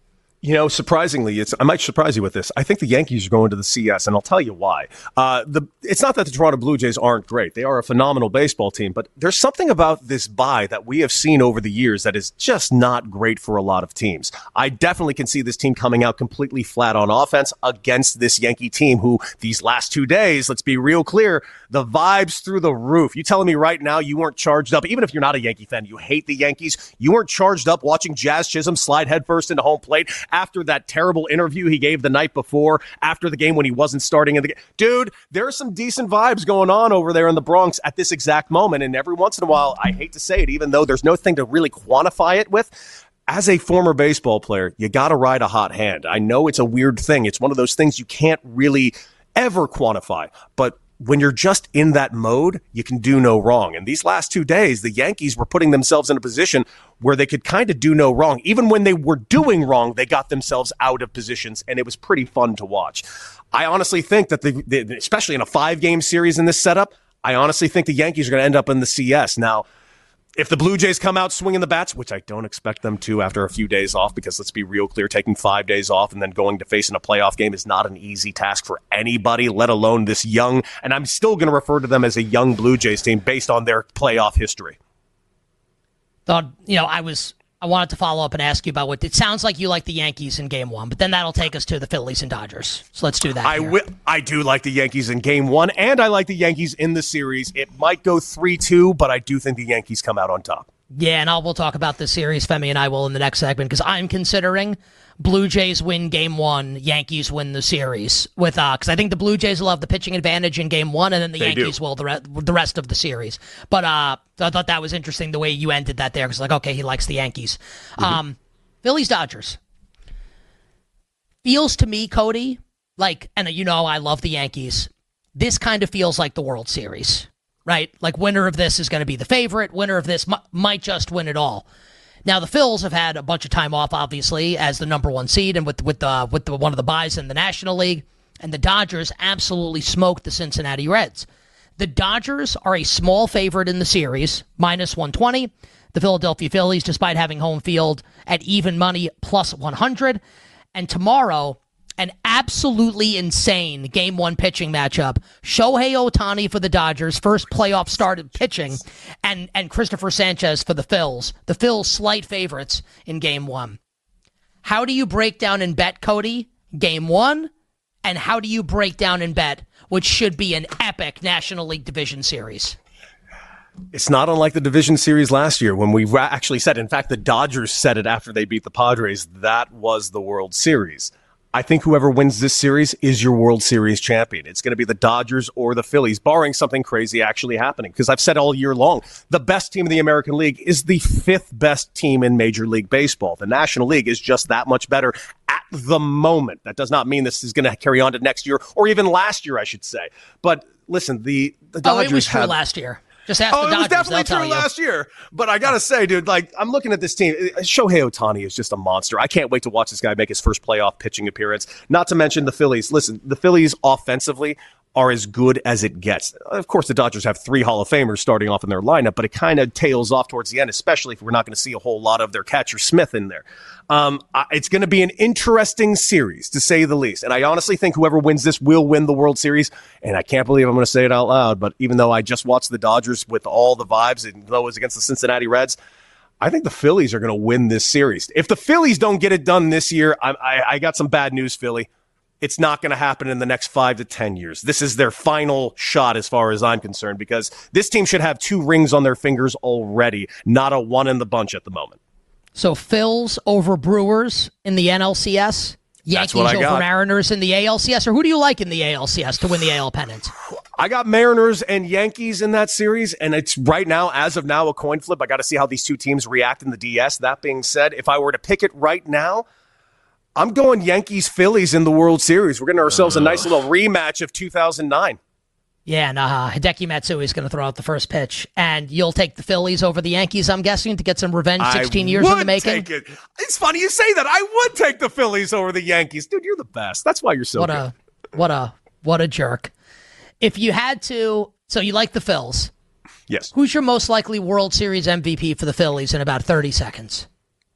You know, surprisingly, it's I might surprise you with this. I think the Yankees are going to the C S, and I'll tell you why. Uh, the It's not that the Toronto Blue Jays aren't great. They are a phenomenal baseball team, but there's something about this bye that we have seen over the years that is just not great for a lot of teams. I definitely can see this team coming out completely flat on offense against this Yankee team who these last two days, let's be real clear, the vibes through the roof. You telling me right now you weren't charged up, even if you're not a Yankee fan, you hate the Yankees, you weren't charged up watching Jazz Chisholm slide headfirst into home plate after that terrible interview he gave the night before, after the game when he wasn't starting in the game. Dude, there are some decent vibes going on over there in the Bronx at this exact moment, and every once in a while, I hate to say it, even though there's no thing to really quantify it with, as a former baseball player, you got to ride a hot hand. I know it's a weird thing. It's one of those things you can't really ever quantify, but when you're just in that mode, you can do no wrong. And these last two days, the Yankees were putting themselves in a position where they could kind of do no wrong. Even when they were doing wrong, they got themselves out of positions, and it was pretty fun to watch. I honestly think that, the, the especially in a five-game series in this setup, I honestly think the Yankees are going to end up in the C S. Now, if the Blue Jays come out swinging the bats, which I don't expect them to after a few days off, because let's be real clear, taking five days off and then going to face in a playoff game is not an easy task for anybody, let alone this young, and I'm still going to refer to them as a young Blue Jays team based on their playoff history. Thought, you know, I was, I wanted to follow up and ask you about what, it sounds like you like the Yankees in game one, but then that'll take us to the Phillies and Dodgers. So let's do that. I, w- I do like the Yankees in game one, and I like the Yankees in the series. It might go three two, but I do think the Yankees come out on top. Yeah, and I'll, we'll talk about this series, Femi and I will, in the next segment, because I'm considering Blue Jays win game one, Yankees win the series. with uh Because I think the Blue Jays will have the pitching advantage in game one, and then the They Yankees do. will the, re- the rest of the series. But uh, I thought that was interesting the way you ended that there, because like, okay, he likes the Yankees. Mm-hmm. Um, Phillies, Dodgers. Feels to me, Cody, like, and you know I love the Yankees, this kind of feels like the World Series, right? Like, winner of this is going to be the favorite. Winner of this m- might just win it all. Now, the Phils have had a bunch of time off, obviously, as the number one seed and with with the with the, one of the buys in the National League. And the Dodgers absolutely smoked the Cincinnati Reds. The Dodgers are a small favorite in the series, minus one twenty. The Philadelphia Phillies, despite having home field at even money, plus one hundred. And tomorrow, an absolutely insane game one pitching matchup. Shohei Ohtani for the Dodgers, first playoff start at pitching, and, and Christopher Sanchez for the Phils. The Phils slight favorites in game one. How do you break down and bet, Cody, game one? And how do you break down and bet, which should be an epic National League Division Series? It's not unlike the division series last year when we ra- actually said, in fact, the Dodgers said it after they beat the Padres, that was the World Series. I think whoever wins this series is your World Series champion. It's going to be the Dodgers or the Phillies, barring something crazy actually happening. Because I've said all year long, the best team in the American League is the fifth best team in Major League Baseball. The National League is just that much better at the moment. That does not mean this is going to carry on to next year, or even last year, I should say. But listen, the, the Dodgers Oh, it was true have, last year. Just ask oh, the Dodgers. it was definitely they'll tell true you. last year. But I got to say, dude, like, I'm looking at this team. Shohei Ohtani is just a monster. I can't wait to watch this guy make his first playoff pitching appearance. Not to mention the Phillies. Listen, the Phillies offensively are as good as it gets. Of course, the Dodgers have three Hall of Famers starting off in their lineup, but it kind of tails off towards the end, especially if we're not going to see a whole lot of their catcher Smith in there. Um, it's going to be an interesting series, to say the least. And I honestly think whoever wins this will win the World Series. And I can't believe I'm going to say it out loud, but even though I just watched the Dodgers with all the vibes, and though it was against the Cincinnati Reds, I think the Phillies are going to win this series. If the Phillies don't get it done this year, I, I, I got some bad news, Philly. It's not going to happen in the next five to ten years. This is their final shot as far as I'm concerned, because this team should have two rings on their fingers already, not a one in the bunch at the moment. So Phils over Brewers in the N L C S, Yankees what I over got. Mariners in the A L C S, or who do you like in the A L C S to win the A L pennant? I got Mariners and Yankees in that series, and it's right now, as of now, a coin flip. I got to see how these two teams react in the D S. That being said, if I were to pick it right now, I'm going Yankees-Phillies in the World Series. We're getting ourselves a nice little rematch of two thousand nine. Yeah, and uh, Hideki Matsui is going to throw out the first pitch, and you'll take the Phillies over the Yankees, I'm guessing, to get some revenge. sixteen I years in the would making. Take it. It's funny you say that. I would take the Phillies over the Yankees, dude. You're the best. That's why you're so What good. a what a what a jerk. If you had to, so you like the Phils. Yes. Who's your most likely World Series M V P for the Phillies in about thirty seconds?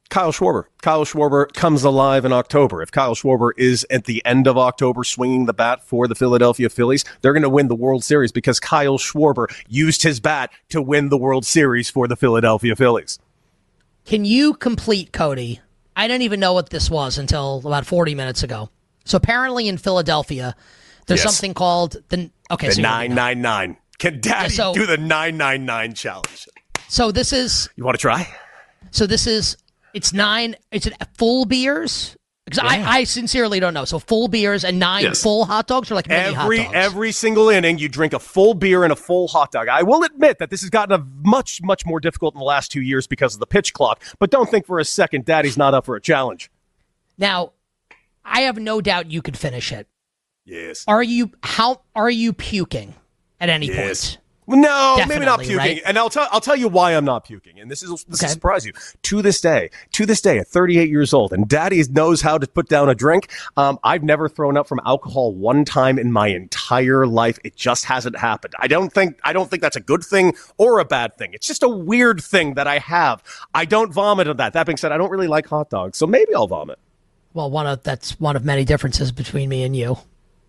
Kyle Schwarber. Kyle Schwarber comes alive in October. If Kyle Schwarber is at the end of October swinging the bat for the Philadelphia Phillies, they're going to win the World Series because Kyle Schwarber used his bat to win the World Series for the Philadelphia Phillies. Can you complete, Cody? I didn't even know what this was until about forty minutes ago. So apparently in Philadelphia, there's Yes. something called the okay The so nine nine nine. Can Daddy Yeah, so- do the nine nine nine challenge? So this is You want to try? so this is it's nine. It's a full beers because Yeah. I, I sincerely don't know. So full beers and nine Yes. full hot dogs or like mini Every hot dogs. every single inning, you drink a full beer and a full hot dog. I will admit that this has gotten a much much more difficult in the last two years because of the pitch clock. But don't think for a second Daddy's not up for a challenge. Now, I have no doubt you could finish it. Yes. Are you how are you puking at any Yes. point? No, maybe Definitely, not puking. right? And I'll tell I'll tell you why I'm not puking. And this is this Okay. will surprise you. To this day, to this day, at thirty-eight years old, and Daddy knows how to put down a drink. Um, I've never thrown up from alcohol one time in my entire life. It just hasn't happened. I don't think I don't think that's a good thing or a bad thing. It's just a weird thing that I have. I don't vomit on that. That being said, I don't really like hot dogs, so maybe I'll vomit. Well, one of that's one of many differences between me and you.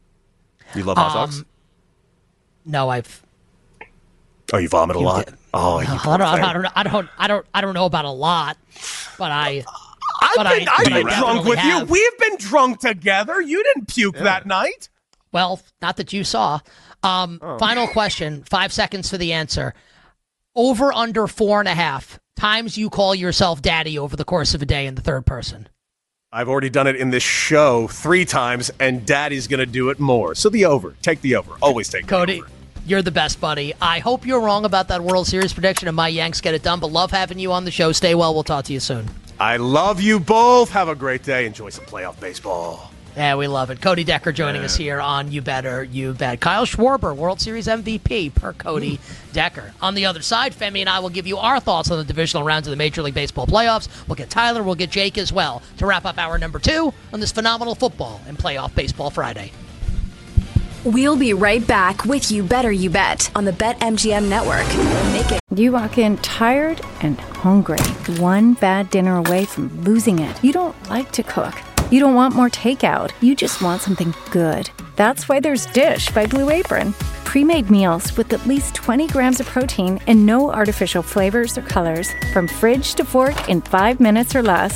You love hot Um, dogs? No, I've. Oh, you vomit a lot. Oh, you I poor don't, I thing. don't, I don't, I don't, I don't know about a lot, but I. I've but been, I, I've but I been drunk definitely with have. you. We've been drunk together. You didn't puke that night. Well, not that you saw. Um, Oh. Final question. Five seconds for the answer. Over under four and a half times you call yourself daddy over the course of a day in the third person. I've already done it in this show three times, and Daddy's going to do it more. So the over. Take the over. Always take the Cody, over. you're the best, buddy. I hope you're wrong about that World Series prediction and my Yanks get it done, but love having you on the show. Stay well. We'll talk to you soon. I love you both. Have a great day. Enjoy some playoff baseball. Yeah, we love it. Cody Decker joining Yeah. us here on You Better, You Bet. Kyle Schwarber, World Series M V P per Cody Decker. On the other side, Femi and I will give you our thoughts on the divisional rounds of the Major League Baseball playoffs. We'll get Tyler, we'll get Jake as well to wrap up hour number two on this phenomenal football and playoff baseball Friday. We'll be right back with You Better You Bet on the BetMGM Network. Make it. You walk in tired and hungry, one bad dinner away from losing it. You don't like to cook. You don't want more takeout. You just want something good. That's why there's Dish by Blue Apron. Pre-made meals with at least twenty grams of protein and no artificial flavors or colors. From fridge to fork in five minutes or less.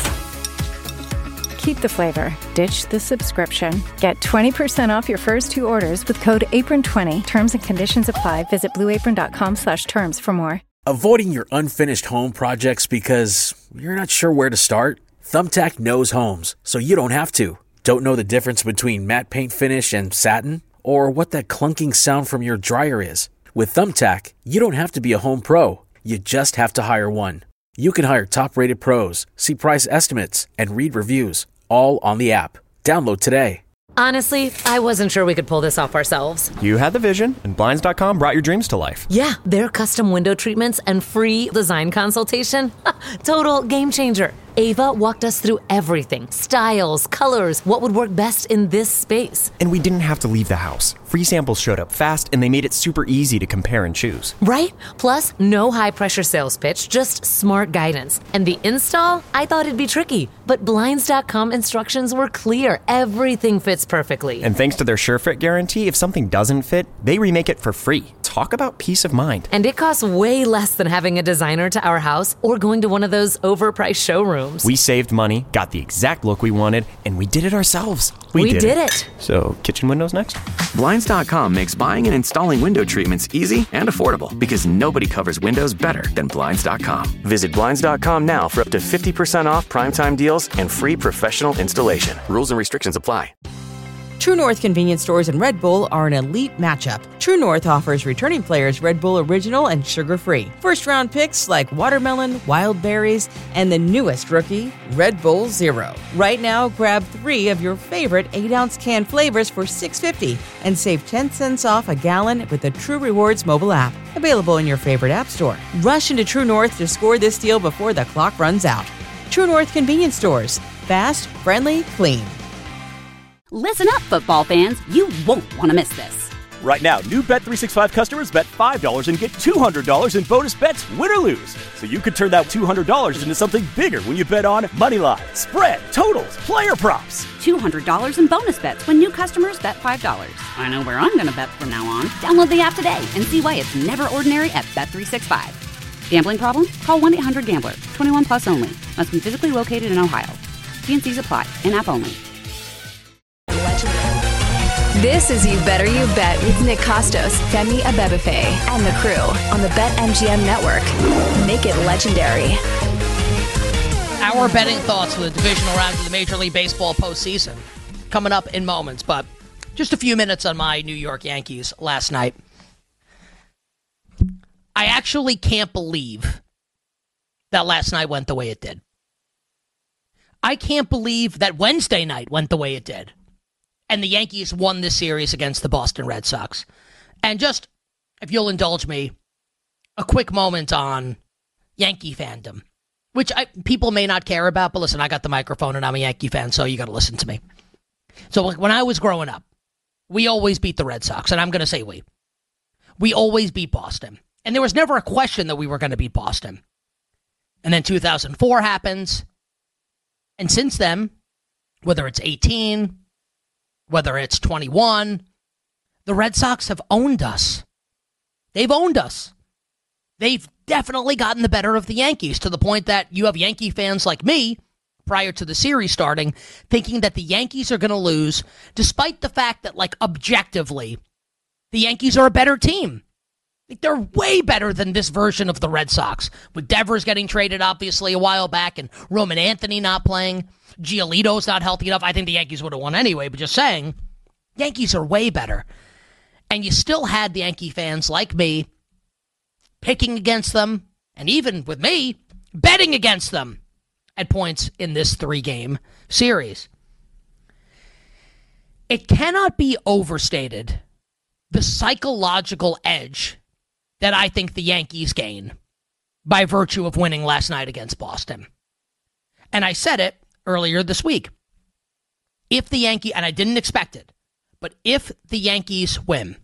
Keep the flavor. Ditch the subscription. Get twenty percent off your first two orders with code apron twenty. Terms and conditions apply. Visit blueapron.com slash terms for more. Avoiding your unfinished home projects because you're not sure where to start? Thumbtack knows homes, so you don't have to. Don't know the difference between matte paint finish and satin? Or what that clunking sound from your dryer is? With Thumbtack, you don't have to be a home pro. You just have to hire one. You can hire top-rated pros, see price estimates, and read reviews, all on the app. Download today. Honestly, I wasn't sure we could pull this off ourselves. You had the vision, and Blinds dot com brought your dreams to life. Yeah, their custom window treatments and free design consultation. Total game changer. Ava walked us through everything. Styles, colors, what would work best in this space. And we didn't have to leave the house. Free samples showed up fast, and they made it super easy to compare and choose. Right? Plus, no high-pressure sales pitch, just smart guidance. And the install? I thought it'd be tricky, but Blinds dot com instructions were clear. Everything fits perfectly. And thanks to their SureFit guarantee, if something doesn't fit, they remake it for free. Talk about peace of mind. And it costs way less than having a designer to our house or going to one of those overpriced showrooms. We saved money, got the exact look we wanted, and we did it ourselves. We did it. So, kitchen windows next? Blinds dot com makes buying and installing window treatments easy and affordable because nobody covers windows better than Blinds dot com. Visit Blinds dot com now for up to fifty percent off primetime deals and free professional installation. Rules and restrictions apply. True North convenience stores and Red Bull are an elite matchup. True North offers returning players Red Bull Original and sugar-free. First-round picks like watermelon, wild berries, and the newest rookie, Red Bull Zero. Right now, grab three of your favorite eight-ounce can flavors for six dollars and fifty cents and save ten cents off a gallon with the True Rewards mobile app. Available in your favorite app store. Rush into True North to score this deal before the clock runs out. True North convenience stores. Fast, friendly, clean. Listen up, football fans. You won't want to miss this. Right now, new Bet three sixty-five customers bet five dollars and get two hundred dollars in bonus bets, win or lose. So you could turn that two hundred dollars into something bigger when you bet on money line, spread, totals, player props. two hundred dollars in bonus bets when new customers bet five dollars. I know where I'm going to bet from now on. Download the app today and see why it's never ordinary at Bet three sixty-five. Gambling problem? Call one eight hundred gambler. twenty-one plus only. Must be physically located in Ohio. T and C's apply. In-app only. This is You Better You Bet with Nick Costos, Femi Abebefe, and the crew on the BetMGM network. Make it legendary. Our betting thoughts for the divisional round of the Major League Baseball postseason coming up in moments, but just a few minutes on my New York Yankees last night. I actually can't believe that last night went the way it did. I can't believe that Wednesday night went the way it did. And the Yankees won this series against the Boston Red Sox. And just, if you'll indulge me, a quick moment on Yankee fandom, which I, people may not care about, but listen, I got the microphone and I'm a Yankee fan, so you got to listen to me. So when I was growing up, we always beat the Red Sox, and I'm going to say we. We always beat Boston. And there was never a question that we were going to beat Boston. And then two thousand four happens, and since then, whether it's eighteen, whether it's twenty-one, the Red Sox have owned us. They've owned us. They've definitely gotten the better of the Yankees to the point that you have Yankee fans like me, prior to the series starting, thinking that the Yankees are going to lose, despite the fact that, like, objectively, the Yankees are a better team. Like, they're way better than this version of the Red Sox, with Devers getting traded, obviously, a while back, and Roman Anthony not playing. Giolito's not healthy enough. I think the Yankees would have won anyway, but just saying, Yankees are way better. And you still had the Yankee fans like me picking against them, and even with me, betting against them at points in this three-game series. It cannot be overstated the psychological edge that I think the Yankees gain by virtue of winning last night against Boston. And I said it earlier this week. If the Yankees, and I didn't expect it, but if the Yankees win,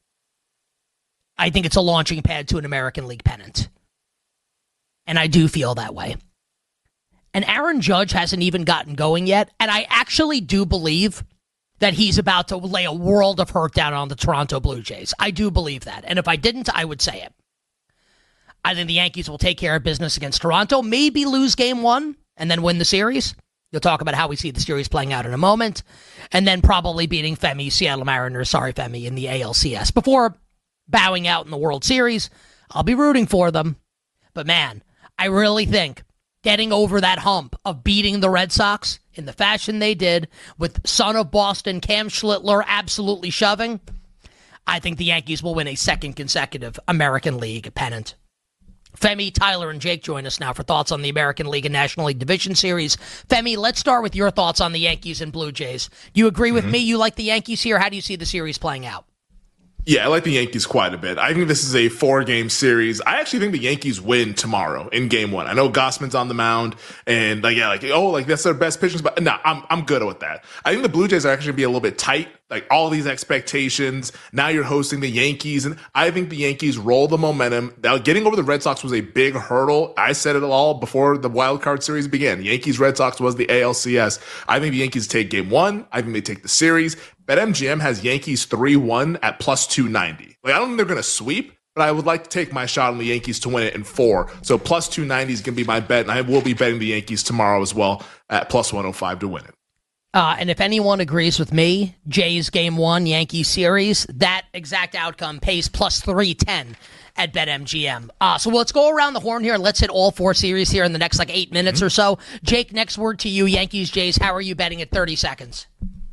I think it's a launching pad to an American League pennant. And I do feel that way. And Aaron Judge hasn't even gotten going yet, and I actually do believe that he's about to lay a world of hurt down on the Toronto Blue Jays. I do believe that. And if I didn't, I would say it. I think the Yankees will take care of business against Toronto, maybe lose game one, and then win the series. You'll talk about how we see the series playing out in a moment. And then probably beating Femi, Seattle Mariners, sorry Femi, in the A L C S. Before bowing out in the World Series, I'll be rooting for them. But man, I really think getting over that hump of beating the Red Sox in the fashion they did, with son of Boston, Cam Schlittler, absolutely shoving, I think the Yankees will win a second consecutive American League pennant. Femi, Tyler, and Jake join us now for thoughts on the American League and National League Division Series. Femi, let's start with your thoughts on the Yankees and Blue Jays. Do you agree with mm-hmm. me? You like the Yankees here? How do you see the series playing out? Yeah, I like the Yankees quite a bit. I think this is a four-game series. I actually think the Yankees win tomorrow in game one. I know Gossman's on the mound, and like, yeah, like, oh, like that's their best pitchers, but no, I'm I'm good with that. I think the Blue Jays are actually going to be a little bit tight. Like, all these expectations. Now you're hosting the Yankees, and I think the Yankees roll the momentum. Now, getting over the Red Sox was a big hurdle. I said it all before the wild card series began. Yankees-Red Sox was the A L C S. I think the Yankees take game one. I think they take the series. BetMGM has Yankees three one at plus two ninety. Like, I don't think they're going to sweep, but I would like to take my shot on the Yankees to win it in four. So plus two ninety is going to be my bet, and I will be betting the Yankees tomorrow as well at plus one oh five to win it. Uh, and if anyone agrees with me, Jays game one, Yankees series, that exact outcome pays plus three ten at BetMGM. Uh, so let's go around the horn here and let's hit all four series here in the next like eight minutes mm-hmm. or so. Jake, next word to you, Yankees, Jays. How are you betting at thirty seconds?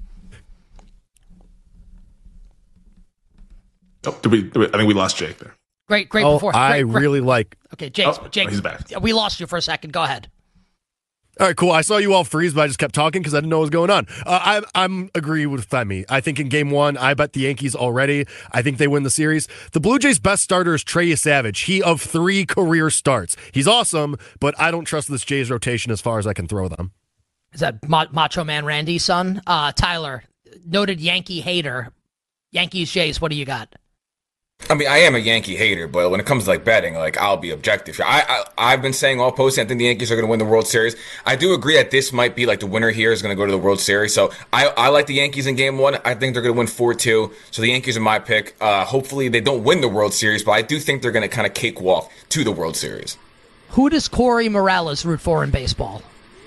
Oh, did we, did we, I think we lost Jake there. Great, great. Oh, before. I great, really great. like. Okay, Jake. Oh, Jake, oh, he's back. We lost you for a second. Go ahead. All right, cool. I saw you all freeze, but I just kept talking because I didn't know what was going on. Uh, I, I'm agree with Femi. I think in game one, I bet the Yankees already. I think they win the series. The Blue Jays' best starter is Trey Savage. He of three career starts. He's awesome, but I don't trust this Jays rotation as far as I can throw them. Is that Ma- Macho Man Randy's son? Uh, Tyler, noted Yankee hater. Yankees, Jays, what do you got? I mean, I am a Yankee hater, but when it comes to like betting, like I'll be objective here. I, I I've been saying all posting, I think the Yankees are going to win the World Series. I do agree that this might be like the winner here is going to go to the World Series. So I, I like the Yankees in Game One. I think they're going to win four two. So the Yankees are my pick. Uh, hopefully they don't win the World Series, but I do think they're going to kind of cakewalk to the World Series. Who does Corey Morales root for in baseball?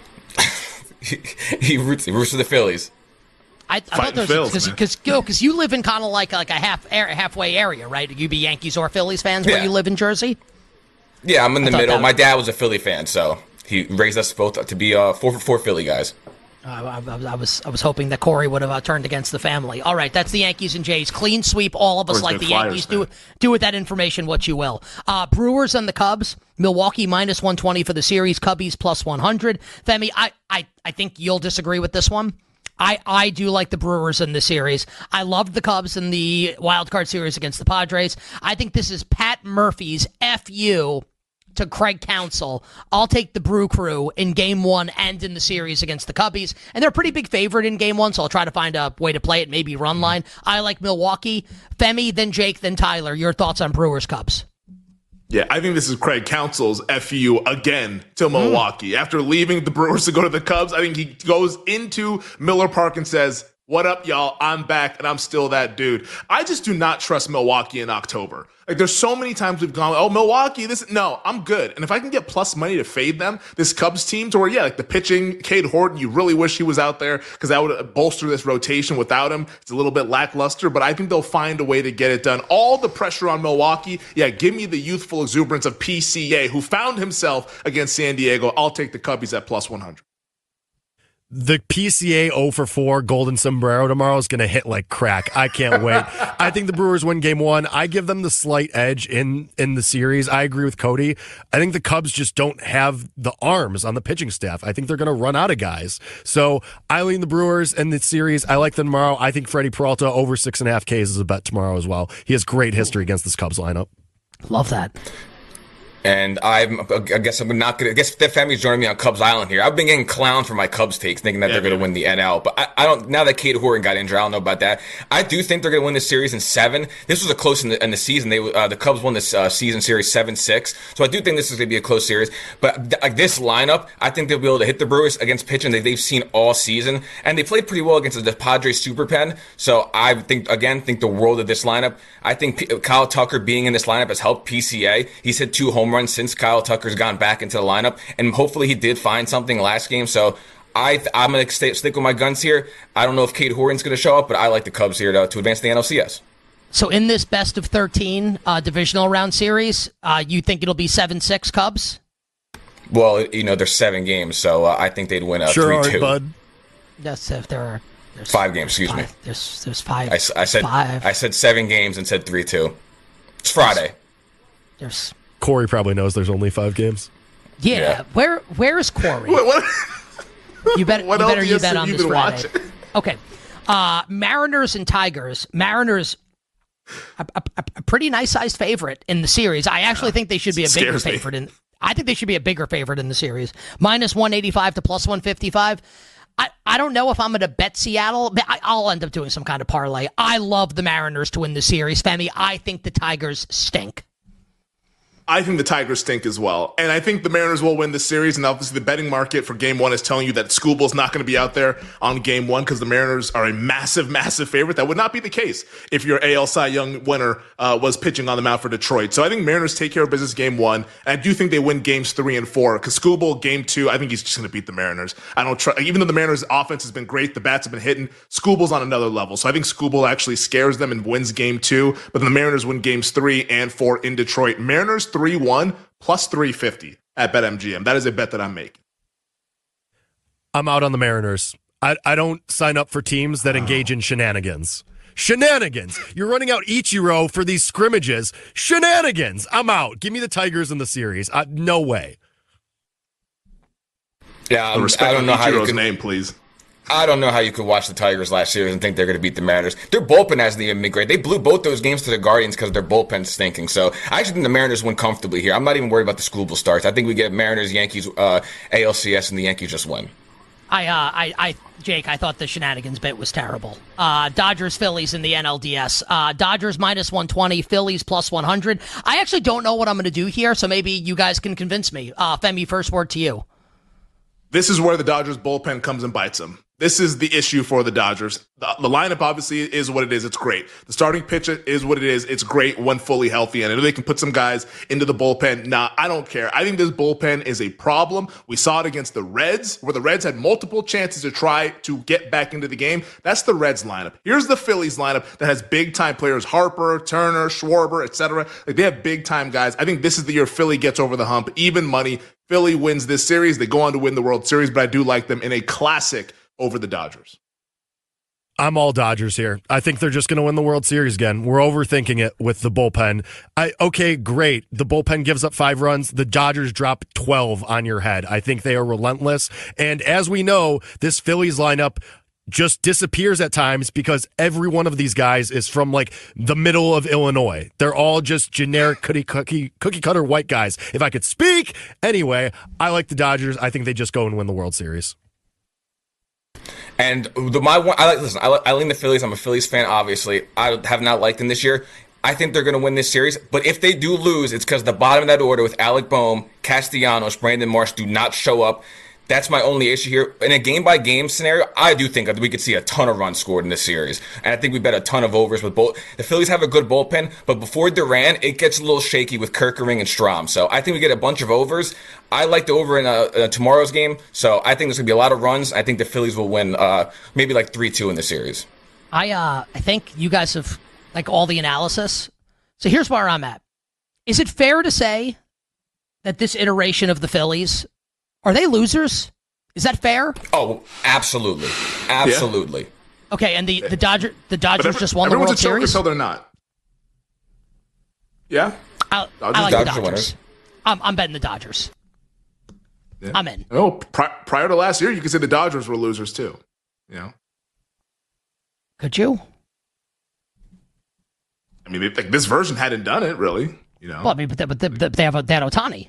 he, he roots he roots for the Phillies. I, I thought there was because because because you live in kind of like like a half halfway area, right? You be Yankees or Phillies fans where Yeah. you live in Jersey. Yeah, I'm in I the thought middle. that- My dad was a Philly fan, so he raised us both to be uh, four for four Philly guys. Uh, I, I, I was I was hoping that Corey would have uh, turned against the family. All right, that's the Yankees and Jays. Clean sweep. All of us Corey's like a the Flyers Yankees. Do do with that information what you will. Uh, Brewers and the Cubs. Milwaukee minus one twenty for the series. Cubbies plus one hundred. Femi, I, I, I think you'll disagree with this one. I, I do like the Brewers in the series. I loved the Cubs in the wild card series against the Padres. I think this is Pat Murphy's F U to Craig Counsell. I'll take the Brew Crew in game one and in the series against the Cubbies. And they're a pretty big favorite in game one, so I'll try to find a way to play it, maybe run line. I like Milwaukee. Femi, then Jake, then Tyler. Your thoughts on Brewers Cubs? Yeah, I think this is Craig Counsell's F U again to Milwaukee. After leaving the Brewers to go to the Cubs, I think he goes into Miller Park and says, "What up, y'all? I'm back, and I'm still that dude." I just do not trust Milwaukee in October. Like, there's so many times we've gone, oh, Milwaukee, this, no, I'm good. And if I can get plus money to fade them, this Cubs team, to where, yeah, like the pitching, Cade Horton, you really wish he was out there because that would bolster this rotation. Without him, it's a little bit lackluster, but I think they'll find a way to get it done. All the pressure on Milwaukee, yeah, give me the youthful exuberance of P C A, who found himself against San Diego. I'll take the Cubbies at plus one hundred. The P C A oh for four Golden Sombrero tomorrow is going to hit like crack. I can't wait. I think the Brewers win game one. I give them the slight edge in, in the series. I agree with Cody. I think the Cubs just don't have the arms on the pitching staff. I think they're going to run out of guys. So I lean the Brewers in the series. I like them tomorrow. I think Freddie Peralta over six and a half Ks is a bet tomorrow as well. He has great history against this Cubs lineup. Love that. And I'm, I guess I'm not gonna. I guess their family's joining me on Cubs Island here. I've been getting clowned for my Cubs takes, thinking that Yeah, they're going to man. win the N L. But I, I don't. Now that Cade Horton got injured, I don't know about that. I do think they're going to win the series in seven. This was a close in the, in the season. They uh, the Cubs won this uh, season series seven six. So I do think this is going to be a close series. But th- like this lineup, I think they'll be able to hit the Brewers against pitching that they've seen all season, and they played pretty well against the Padres super pen. So I think again think the world of this lineup. I think P- Kyle Tucker being in this lineup has helped P C A. He's hit two home runs since Kyle Tucker's gone back into the lineup, and hopefully he did find something last game. So I, I'm going to stay, stick with my guns here. I don't know if Cade Horton's going to show up, but I like the Cubs here to, to advance the N L C S. So in this best of thirteen uh, divisional round series, uh, you think it'll be seven six Cubs? Well, you know, there's seven games, so uh, I think they'd win a Sure, three two. bud. That's if there are Five games, excuse me. five, there's there's five. I, s- I said five. I said seven games and said three two. It's Friday. There's Corey probably knows there's only five games. yeah. Yeah. Where where is Corey? Wait, what? You bet. What you better else you have bet you on been this Friday. watching? Okay. Uh, Mariners and Tigers. Mariners. A, a, a pretty nice sized favorite in the series. I actually think they should be a bigger Scares me. favorite in. I think they should be a bigger favorite in the series. Minus one eighty-five to plus one fifty-five. I, I don't know if I'm going to bet Seattle, but I, I'll end up doing some kind of parlay. I love the Mariners to win the series. Femi, I think the Tigers stink. I think the Tigers stink as well. And I think the Mariners will win the series. And obviously the betting market for game one is telling you that Schoolball's not going to be out there on game one because the Mariners are a massive, massive favorite. That would not be the case if your A L Cy Young winner uh, was pitching on the mound for Detroit. So I think Mariners take care of business game one. And I do think they win games three and four because Schoolball game two, I think he's just going to beat the Mariners. I don't try, even though the Mariners offense has been great, the bats have been hitting, Schoolball's on another level. So I think Schoolball actually scares them and wins game two. But then the Mariners win games three and four in Detroit. Mariners three one plus three fifty at BetMGM. That is a bet that I'm making. I'm out on the Mariners. I, I don't sign up for teams that engage in shenanigans. Shenanigans. You're running out Ichiro for these scrimmages. Shenanigans. I'm out. Give me the Tigers in the series. Uh, no way. Yeah, um, Respect I don't know how you Ichiro's can. name, please. I don't know how you could watch the Tigers last series and think they're going to beat the Mariners. Their bullpen hasn't even been great. They blew both those games to the Guardians because their bullpen's stinking. So I actually think the Mariners win comfortably here. I'm not even worried about the Schoolball starts. I think we get Mariners, Yankees, uh, A L C S, and the Yankees just win. I, uh, I, I, Jake, I thought the shenanigans bit was terrible. Uh, Dodgers, Phillies in the N L D S. Uh, Dodgers minus one twenty, Phillies plus one hundred. I actually don't know what I'm going to do here, so maybe you guys can convince me. Uh, Femi, first word to you. This is where the Dodgers bullpen comes and bites them. This is the issue for the Dodgers. The, the lineup obviously is what it is. It's great. The starting pitch is what it is. It's great when fully healthy. And I know they can put some guys into the bullpen. Nah, I don't care. I think this bullpen is a problem. We saw it against the Reds, where the Reds had multiple chances to try to get back into the game. That's the Reds lineup. Here's the Phillies lineup that has big-time players, Harper, Turner, Schwarber, et cetera. Like, they have big-time guys. I think this is the year Philly gets over the hump. Even money. Philly wins this series. They go on to win the World Series, but I do like them in a classic over the Dodgers. I'm all Dodgers here. I think they're just going to win the World Series again. We're overthinking it with the bullpen. I okay, great. The bullpen gives up five runs. The Dodgers drop twelve on your head. I think they are relentless. And as we know, this Phillies lineup just disappears at times because every one of these guys is from like the middle of Illinois. They're all just generic cookie, cookie, cookie cutter white guys. If I could speak. Anyway, I like the Dodgers. I think they just go and win the World Series. And the my one, I like listen. I, like, I lean the Phillies. I'm a Phillies fan, obviously. I have not liked them this year. I think they're going to win this series. But if they do lose, it's because the bottom of that order with Alec Boehm, Castellanos, Brandon Marsh do not show up. That's my only issue here. In a game-by-game scenario, I do think that we could see a ton of runs scored in this series. And I think we bet a ton of overs with both. The Phillies have a good bullpen, but before Duran, it gets a little shaky with Kerkering and Strahm. So I think we get a bunch of overs. I like the over in uh, uh, tomorrow's game, so I think there's going to be a lot of runs. I think the Phillies will win uh, maybe like three two in the series. I uh, I think you guys have, like, all the analysis. So here's where I'm at. Is it fair to say that this iteration of the Phillies, are they losers? Is that fair? Oh, absolutely. Absolutely. Yeah. Okay, and the, the, Dodger, the Dodgers every, just won the World Series? Everyone's a choker until they're not. Yeah? I, I like Dodgers the Dodgers. Winners. I'm, I'm betting the Dodgers. Yeah. I'm in. No, pri- prior to last year, you could say the Dodgers were losers too. You know? Could you? I mean, they, like, this version hadn't done it, really. You know? Well, I mean, but they, but they, they have a, they had Ohtani.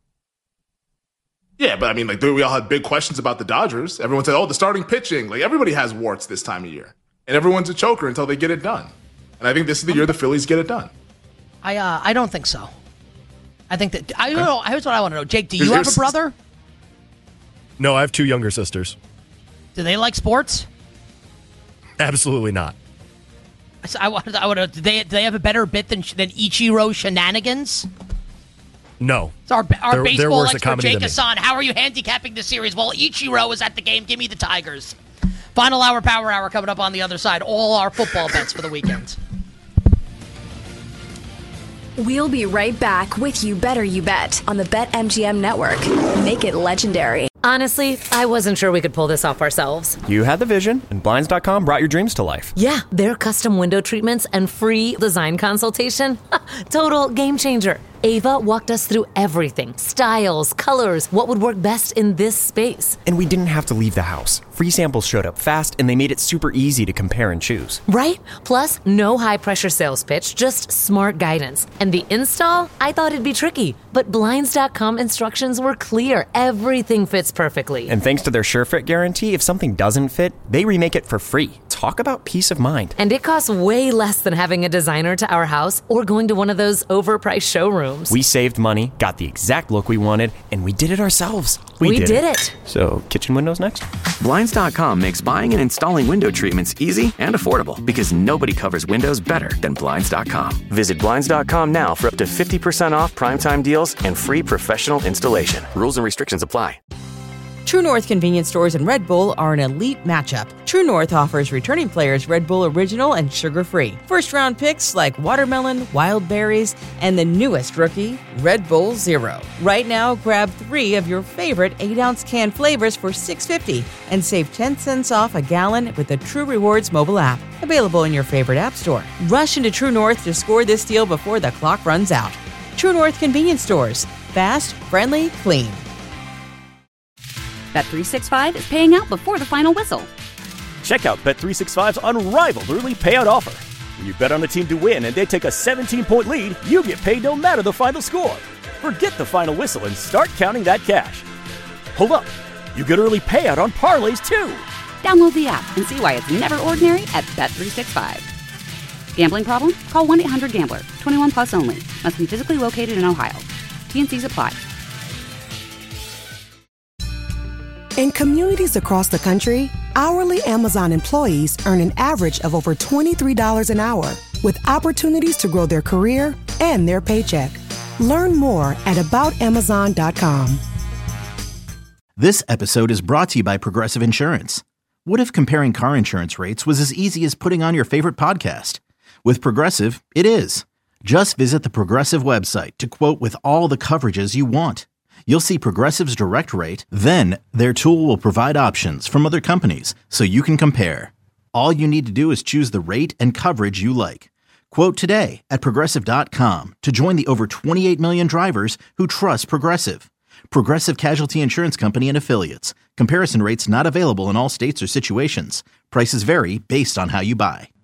Yeah, but I mean, like, we all had big questions about the Dodgers. Everyone said, oh, the starting pitching. Like, everybody has warts this time of year. And everyone's a choker until they get it done. And I think this is the year the Phillies get it done. I uh, I don't think so. I think that, I don't know, here's what I want to know. Jake, do you have a brother? No, I have two younger sisters. Do they like sports? Absolutely not. I want I want to, do they, do they have a better bit than, than Ichiro Shenanigans? No. It's our our they're, baseball they're expert, Jake Hassan. How are you handicapping this series? Well, Ichiro is at the game. Give me the Tigers. Final hour, power hour coming up on the other side. All our football bets for the weekend. We'll be right back with You Better You Bet on the BetMGM network. Make it legendary. Honestly, I wasn't sure we could pull this off ourselves. You had the vision, and Blinds dot com brought your dreams to life. Yeah, their custom window treatments and free design consultation. Total game changer. Ava walked us through everything. Styles, colors, what would work best in this space. And we didn't have to leave the house. Free samples showed up fast, and they made it super easy to compare and choose. Right? Plus, no high-pressure sales pitch, just smart guidance. And the install? I thought it'd be tricky, but Blinds dot com instructions were clear. Everything fits perfectly. And thanks to their SureFit guarantee, if something doesn't fit, they remake it for free. Talk about peace of mind. And it costs way less than having a designer to our house or going to one of those overpriced showrooms. We saved money, got the exact look we wanted, and we did it ourselves. We, we did, did it. it. So, kitchen windows next? Blinds dot com makes buying and installing window treatments easy and affordable because nobody covers windows better than Blinds dot com. Visit Blinds dot com now for up to fifty percent off primetime deals and free professional installation. Rules and restrictions apply. True North convenience stores and Red Bull are an elite matchup. True North offers returning players Red Bull Original and sugar-free. First-round picks like watermelon, wild berries, and the newest rookie, Red Bull Zero. Right now, grab three of your favorite eight-ounce can flavors for six dollars and fifty cents and save ten cents off a gallon with the True Rewards mobile app. Available in your favorite app store. Rush into True North to score this deal before the clock runs out. True North convenience stores. Fast, friendly, clean. Bet three sixty-five is paying out before the final whistle. Check out Bet three sixty-five's unrivaled early payout offer. When you bet on the team to win and they take a seventeen-point lead, you get paid no matter the final score. Forget the final whistle and start counting that cash. Hold up. You get early payout on parlays, too. Download the app and see why it's never ordinary at Bet three sixty-five. Gambling problem? Call one eight hundred gambler. twenty-one plus only. Must be physically located in Ohio. T N Cs apply. In communities across the country, hourly Amazon employees earn an average of over twenty-three dollars an hour, with opportunities to grow their career and their paycheck. Learn more at about amazon dot com. This episode is brought to you by Progressive Insurance. What if comparing car insurance rates was as easy as putting on your favorite podcast? With Progressive, it is. Just visit the Progressive website to quote with all the coverages you want. You'll see Progressive's direct rate, then their tool will provide options from other companies so you can compare. All you need to do is choose the rate and coverage you like. Quote today at progressive dot com to join the over twenty-eight million drivers who trust Progressive. Progressive Casualty Insurance Company and Affiliates. Comparison rates not available in all states or situations. Prices vary based on how you buy.